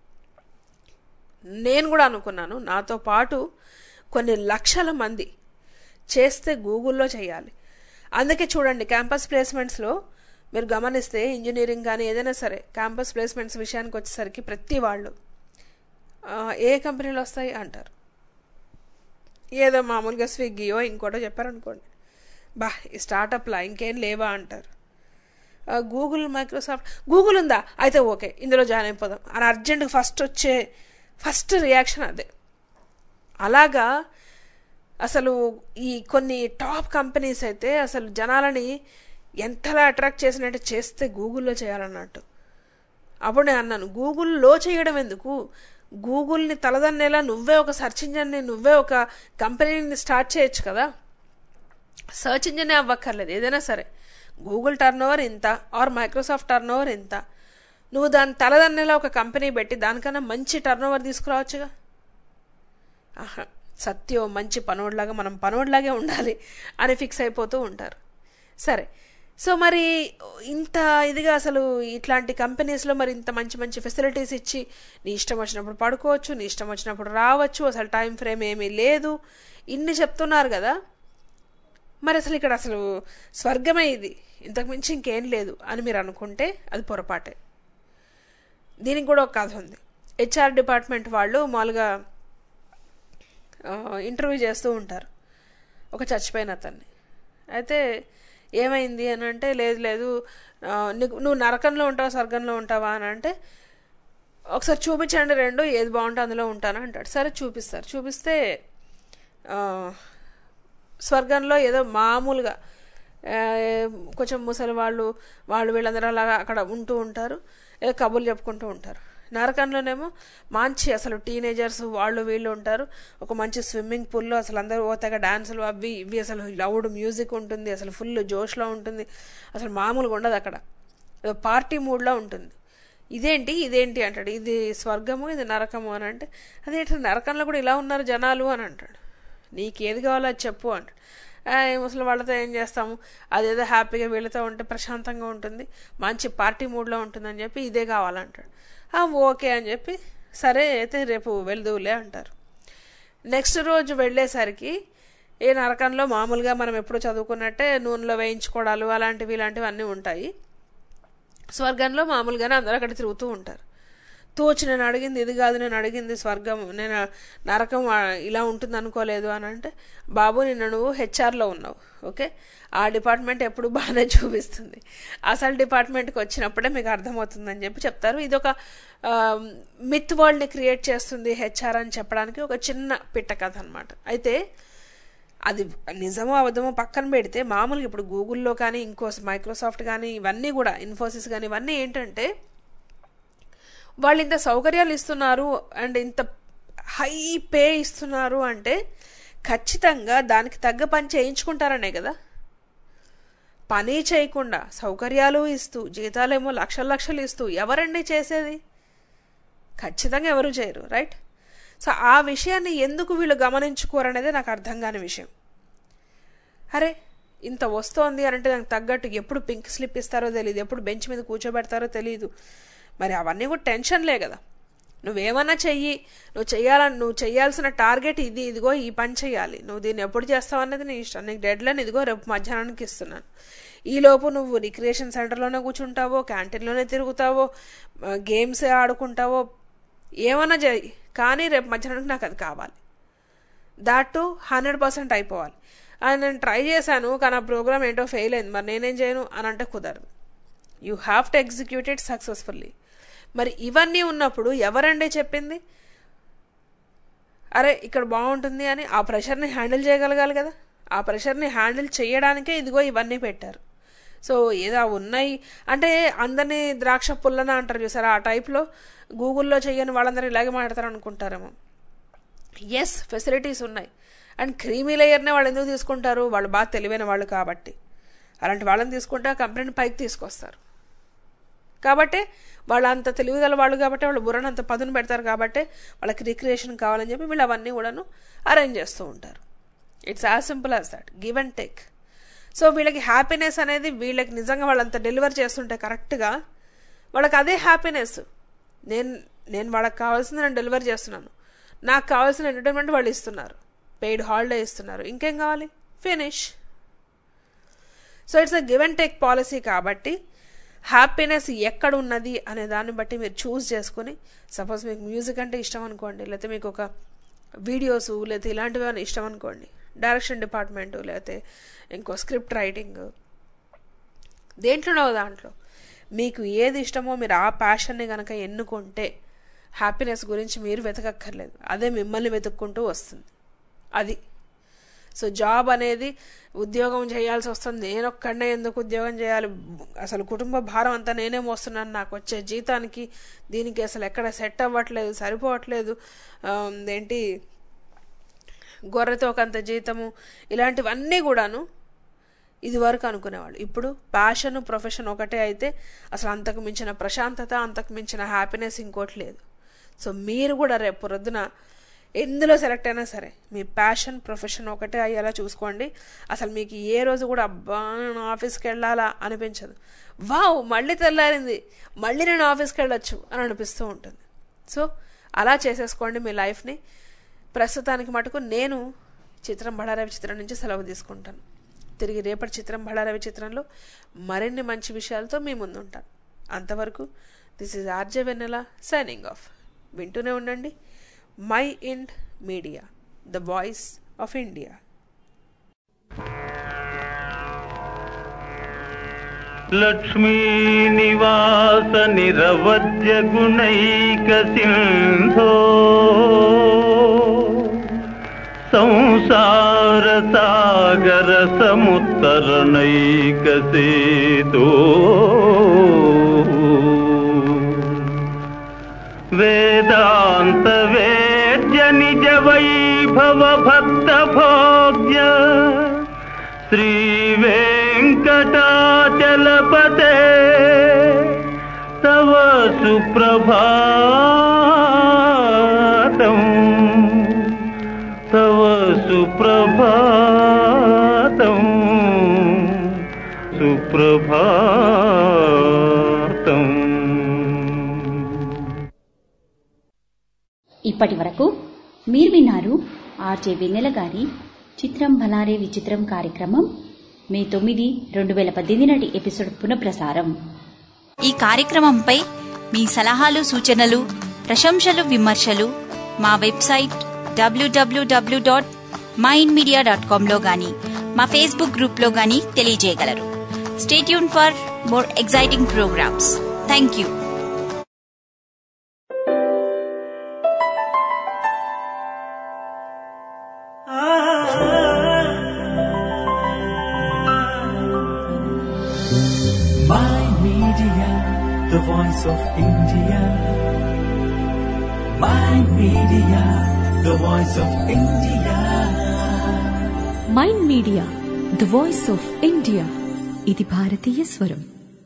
నేను కూడా అనుకున్నాను నాతో పాటు కొన్ని లక్షల మంది చేస్తే గూగుల్లో చేయాలి. అందుకే చూడండి క్యాంపస్ ప్లేస్మెంట్స్లో మీరు గమనిస్తే ఇంజనీరింగ్ కానీ ఏదైనా సరే క్యాంపస్ ప్లేస్మెంట్స్ విషయానికి వచ్చేసరికి ప్రతి వాళ్ళు ఏ కంపెనీలు వస్తాయి అంటారు. ఏదో మామూలుగా స్విగ్గీయో ఇంకోటో చెప్పారనుకోండి, బా ఈ స్టార్టప్లా ఇంకేం లేవా అంటారు. గూగుల్ మైక్రోసాఫ్ట్ గూగుల్ ఉందా అయితే ఓకే ఇందులో జాయిన్ అయిపోదాం అని అర్జెంట్గా ఫస్ట్ రియాక్షన్ అదే. అలాగా అసలు ఈ కొన్ని టాప్ కంపెనీస్ అయితే అసలు జనాలని ఎంతలా అట్రాక్ట్ చేసినట్టు చేస్తే గూగుల్లో చేయాలన్నట్టు. అప్పుడు నేను అన్నాను గూగుల్లో చేయడం ఎందుకు, గూగుల్ని తలదన్నేలా నువ్వే ఒక సెర్చ్ ఇంజన్ని నువ్వే ఒక కంపెనీని స్టార్ట్ చేయొచ్చు కదా. సర్చ్ ఇంజనే అవ్వక్కర్లేదు, ఏదైనా సరే గూగుల్ టర్న్ ఓవర్ ఇంత ఆర్ మైక్రోసాఫ్ట్ టర్న్ ఓవర్ ఇంత, నువ్వు దాని తలదన్నేలా ఒక కంపెనీ పెట్టి దానికన్నా మంచి టర్న్ ఓవర్ తీసుకురావచ్చుగా. ఆహా సత్యం మంచి పనోడ్లాగా మనం పనోడ్లాగే ఉండాలి అని ఫిక్స్ అయిపోతూ ఉంటారు. సరే సో మరి ఇంత ఇదిగా అసలు ఇట్లాంటి కంపెనీస్లో మరి ఇంత మంచి మంచి ఫెసిలిటీస్ ఇచ్చి నీ ఇష్టం వచ్చినప్పుడు పడుకోవచ్చు, నీ ఇష్టం వచ్చినప్పుడు రావచ్చు, అసలు టైం ఫ్రేమ్ ఏమీ లేదు, ఇన్ని చెప్తున్నారు కదా. మరి అసలు ఇక్కడ అసలు స్వర్గమే ఇది, ఇంతకుమించి ఇంకేం లేదు అని మీరు అనుకుంటే అది పొరపాటే. దీనికి కూడా ఒక కథ ఉంది. హెచ్ఆర్ డిపార్ట్మెంట్ వాళ్ళు మామూలుగా ఇంటర్వ్యూ చేస్తూ ఉంటారు ఒక చచ్చిపోయిన అతన్ని. అయితే ఏమైంది అని అంటే లేదు నువ్వు నరకంలో ఉంటావా స్వర్గంలో ఉంటావా అని అంటే ఒకసారి చూపించండి రెండు ఏది బాగుంటే అందులో ఉంటాను అంటాడు. సరే చూపిస్తారు. చూపిస్తే స్వర్గంలో ఏదో మామూలుగా కొంచెం ముసలి వాళ్ళు వీళ్ళందరూ అలాగా అక్కడ ఉంటూ ఉంటారు, ఏదో కబుర్లు చెప్పుకుంటూ ఉంటారు. నరకంలోనేమో మంచి అసలు టీనేజర్స్ వీళ్ళు ఉంటారు, ఒక మంచి స్విమ్మింగ్ పూల్లో అసలు అందరూ ఓతగా డాన్సులు అవి ఇవి అసలు లౌడ్ మ్యూజిక్ ఉంటుంది, అసలు ఫుల్ జోష్లో ఉంటుంది, అసలు మామూలుగా ఉండదు, అక్కడ పార్టీ మూడ్లో ఉంటుంది. ఇదేంటి అంటాడు, ఇది స్వర్గము ఇది నరకము అని అంటే అదేంటి నరకంలో కూడా ఇలా ఉన్నారు జనాలు అని అంటాడు. నీకు ఏది కావాలో అది చెప్పు అంటాడు. ముసలి వాళ్ళతో ఏం చేస్తాము, అదేదో హ్యాపీగా వీళ్ళతో ఉంటే ప్రశాంతంగా ఉంటుంది, మంచి పార్టీ మూడ్లో ఉంటుందని చెప్పి ఇదే కావాలంటాడు. ఓకే అని చెప్పి సరే అయితే రేపు వెళ్దువులే అంటారు. నెక్స్ట్ రోజు వెళ్ళేసరికి ఏ నరకంలో మామూలుగా మనం ఎప్పుడు చదువుకున్నట్టే నూనెలో వేయించుకోవడాలు అలాంటివి ఇలాంటివి అన్నీ ఉంటాయి. స్వర్గంలో మామూలుగానే అందరూ అక్కడ తిరుగుతూ ఉంటారు. తోచి నేను అడిగింది ఇది కాదు, నేను అడిగింది స్వర్గం, నేను నరకం ఇలా ఉంటుంది అనుకోలేదు అని అంటే బాబు నిన్న నువ్వు హెచ్ఆర్లో ఉన్నావు, ఓకే ఆ డిపార్ట్మెంట్ ఎప్పుడు బాగానే చూపిస్తుంది, అసలు డిపార్ట్మెంట్కి వచ్చినప్పుడే మీకు అర్థమవుతుందని చెప్పి చెప్తారు. ఇది ఒక మిత్ వరల్డ్ని క్రియేట్ చేస్తుంది హెచ్ఆర్ అని చెప్పడానికి ఒక చిన్న పిట్ట కథ అనమాట. అయితే అది నిజమో అబద్ధమో పక్కన పెడితే మామూలుగా ఇప్పుడు గూగుల్లో కానీ ఇంకో మైక్రోసాఫ్ట్ కానీ ఇవన్నీ కూడా ఇన్ఫోసిస్ కానీ ఇవన్నీ ఏంటంటే వాళ్ళు ఇంత సౌకర్యాలు ఇస్తున్నారు అండ్ ఇంత హై పే ఇస్తున్నారు అంటే ఖచ్చితంగా దానికి తగ్గ పని చేయించుకుంటారనే కదా. పని చేయకుండా సౌకర్యాలు ఇస్తూ జీతాలేమో లక్షలు ఇస్తూ ఎవరండి చేసేది? ఖచ్చితంగా ఎవరు చేయరు, రైట్? సో ఆ విషయాన్ని ఎందుకు వీళ్ళు గమనించుకోరనేది నాకు అర్థం కాని విషయం. అరే ఇంత వస్తోంది అంటే దానికి తగ్గట్టు ఎప్పుడు పింక్ స్లిప్ ఇస్తారో తెలియదు, ఎప్పుడు బెంచ్ మీద కూర్చోబెడతారో తెలియదు. మరి అవన్నీ కూడా టెన్షన్లే కదా. నువ్వేమన్నా చెయ్యి, నువ్వు చేయాల్సిన టార్గెట్ ఇది, ఇదిగో ఈ పని చేయాలి, నువ్వు దీన్ని ఎప్పుడు చేస్తావు అన్నది నీ ఇష్టం, నీకు డెడ్ లైన్ ఇదిగో రేపు మధ్యాహ్నానికి ఇస్తున్నాను. ఈలోపు నువ్వు రిక్రియేషన్ సెంటర్లోనే కూర్చుంటావో, క్యాంటీన్లోనే తిరుగుతావో, గేమ్స్ ఆడుకుంటావో, ఏమన్నా చేయి, కానీ రేపు మధ్యాహ్నానికి నాకు అది కావాలి. దాట్ టు 100% అయిపోవాలి. అని నేను ట్రై చేశాను కానీ ఆ ప్రోగ్రామ్ ఏంటో ఫెయిల్ అయింది, మరి నేనేం చేయను అని అంటే కుదరదు. You have to execute it successfully. మరి ఇవన్నీ ఉన్నప్పుడు ఎవరండి చెప్పింది అరే ఇక్కడ బాగుంటుంది అని? ఆ ప్రెషర్ని హ్యాండిల్ చేయగలగాలి కదా. ఆ ప్రెషర్ని హ్యాండిల్ చేయడానికే ఇదిగో ఇవన్నీ పెట్టారు. సో ఏదో ఉన్నాయి అంటే అందరినీ ద్రాక్ష పుల్లన అంటారు చూసారా, ఆ టైప్లో గూగుల్లో చెయ్యని వాళ్ళందరూ ఇలాగే మాట్లాడతారు అనుకుంటారేమో. ఎస్, ఫెసిలిటీస్ ఉన్నాయి. అండ్ క్రీమీ లేయర్నే వాళ్ళు ఎందుకు తీసుకుంటారు? వాళ్ళు బాగా తెలివైన వాళ్ళు కాబట్టి. అలాంటి వాళ్ళని తీసుకుంటే ఆ కంపెనీని పైకి తీసుకొస్తారు కాబట్టి, వాళ్ళు అంత తెలివిగల వాళ్ళు కాబట్టి, వాళ్ళు బుర్రను అంత పదును పెడతారు కాబట్టి వాళ్ళకి రిక్రియేషన్ కావాలని చెప్పి వీళ్ళు అవన్నీ కూడాను అరేంజ్ చేస్తూ ఉంటారు. It's as simple as that, give and take. So వీళ్ళకి హ్యాపీనెస్ అనేది వీళ్ళకి నిజంగా వాళ్ళంత డెలివర్ చేస్తుంటే కరెక్ట్గా వాళ్ళకి అదే హ్యాపీనెస్. నేను వాళ్ళకి కావాల్సింది నేను డెలివర్ చేస్తున్నాను, నాకు కావాల్సిన ఎంటర్టైన్మెంట్ వాళ్ళు ఇస్తున్నారు, పెయిడ్ హాలిడే ఇస్తున్నారు, ఇంకేం కావాలి? Finish. So it's a give and take policy కాబట్టి హ్యాపీనెస్ ఎక్కడ ఉన్నది అనే దాన్ని బట్టి మీరు చూస్ చేసుకుని, సపోజ్ మీకు మ్యూజిక్ అంటే ఇష్టం అనుకోండి, లేకపోతే మీకు ఒక వీడియోస్ లేకపోతే ఇలాంటివి ఏమైనా ఇష్టం అనుకోండి, డైరెక్షన్ డిపార్ట్మెంటు లేకపోతే ఇంకో స్క్రిప్ట్ రైటింగ్, దేంట్లోనో దాంట్లో మీకు ఏది ఇష్టమో మీరు ఆ ప్యాషన్ని కనుక ఎన్నుకుంటే హ్యాపీనెస్ గురించి మీరు వెతకక్కర్లేదు, అదే మిమ్మల్ని వెతుక్కుంటూ వస్తుంది. అది సో జాబ్ అనేది ఉద్యోగం చేయాల్సి వస్తుంది, నేను ఒక్కడనే ఎందుకు ఉద్యోగం చేయాలి, అసలు కుటుంబ భారం అంతా నేనే మోస్తున్నాను, నాకు వచ్చే జీతానికి దీనికి అసలు ఎక్కడ సెట్ అవ్వట్లేదు, సరిపోవట్లేదు, ఏంటి గొర్రెతో కొంత జీతము, ఇలాంటివన్నీ కూడాను ఇది వరకు అనుకునేవాళ్ళు. ఇప్పుడు ప్యాషన్ ప్రొఫెషన్ ఒకటే అయితే అసలు అంతకు మించిన ప్రశాంతత, అంతకు మించిన హ్యాపీనెస్ ఇంకోటి లేదు. సో మీరు కూడా రేపు పొద్దున ఎందులో సెలెక్ట్ అయినా సరే మీ ప్యాషన్ ప్రొఫెషన్ ఒకటే అయ్యేలా చూసుకోండి. అసలు మీకు ఏ రోజు కూడా అబ్బా నేను ఆఫీస్కి వెళ్ళాలా అనిపించదు, వావ్ మళ్ళీ తెల్లారింది మళ్ళీ నేను ఆఫీస్కి వెళ్ళొచ్చు అని అనిపిస్తూ ఉంటుంది. సో అలా చేసేసుకోండి మీ లైఫ్ని. ప్రస్తుతానికి మటుకు నేను చిత్రం బళారే విచిత్రం నుంచి సెలవు తీసుకుంటాను. తిరిగి రేపటి చిత్రం బళారే విచిత్రంలో మరిన్ని మంచి విషయాలతో మీ ముందు ఉంటాను. అంతవరకు this is RJ Vennela signing off. వింటూనే ఉండండి mind media, the voice of India. Lakshmi నివాస నిరవధ్య గుణైక సింధో సంసార సాగర సముత్తరణైక సేతో వేదాంత వేద్య నిజ వైభవ భక్త భోగ్య శ్రీ వెంకటాచలపతే తవ సుప్రభాతం తవ సుప్రభాతం సుప్రభాతం. ఇప్పటి వరకు మీరు విన్నారు ఆర్జే వెన్నెల గారి చిత్రం భలారే విచిత్రం కార్యక్రమం మే 9, 2018 నాటి ఎపిసోడ్ పునఃప్రసారం. ఈ కార్యక్రమంపై మీ సలహాలు, సూచనలు, ప్రశంసలు, విమర్శలు మా వెబ్సైట్ www.mindmedia.com లో గాని మా ఫేస్బుక్ గ్రూప్ లో గాని తెలియజేయగలరు. Stay tune for more exciting programs. Thank you. The voice of India. My media, the voice of India. Mind media the voice of India ఇది భారతీయ స్వరం.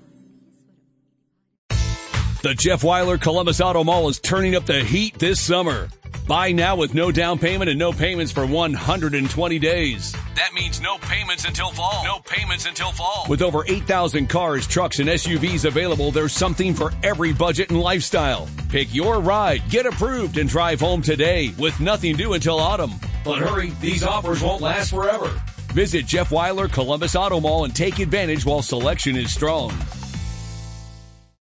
The Jeff Weiler Columbus Auto Mall is turning up the heat this summer. Buy now with no down payment and no payments for 120 days. That means no payments until fall. No payments until fall. With over 8,000 cars, trucks, and SUVs available, there's something for every budget and lifestyle. Pick your ride, get approved, and drive home today with nothing due until autumn. But hurry, these offers won't last forever. Visit Jeff Weiler Columbus Auto Mall and take advantage while selection is strong.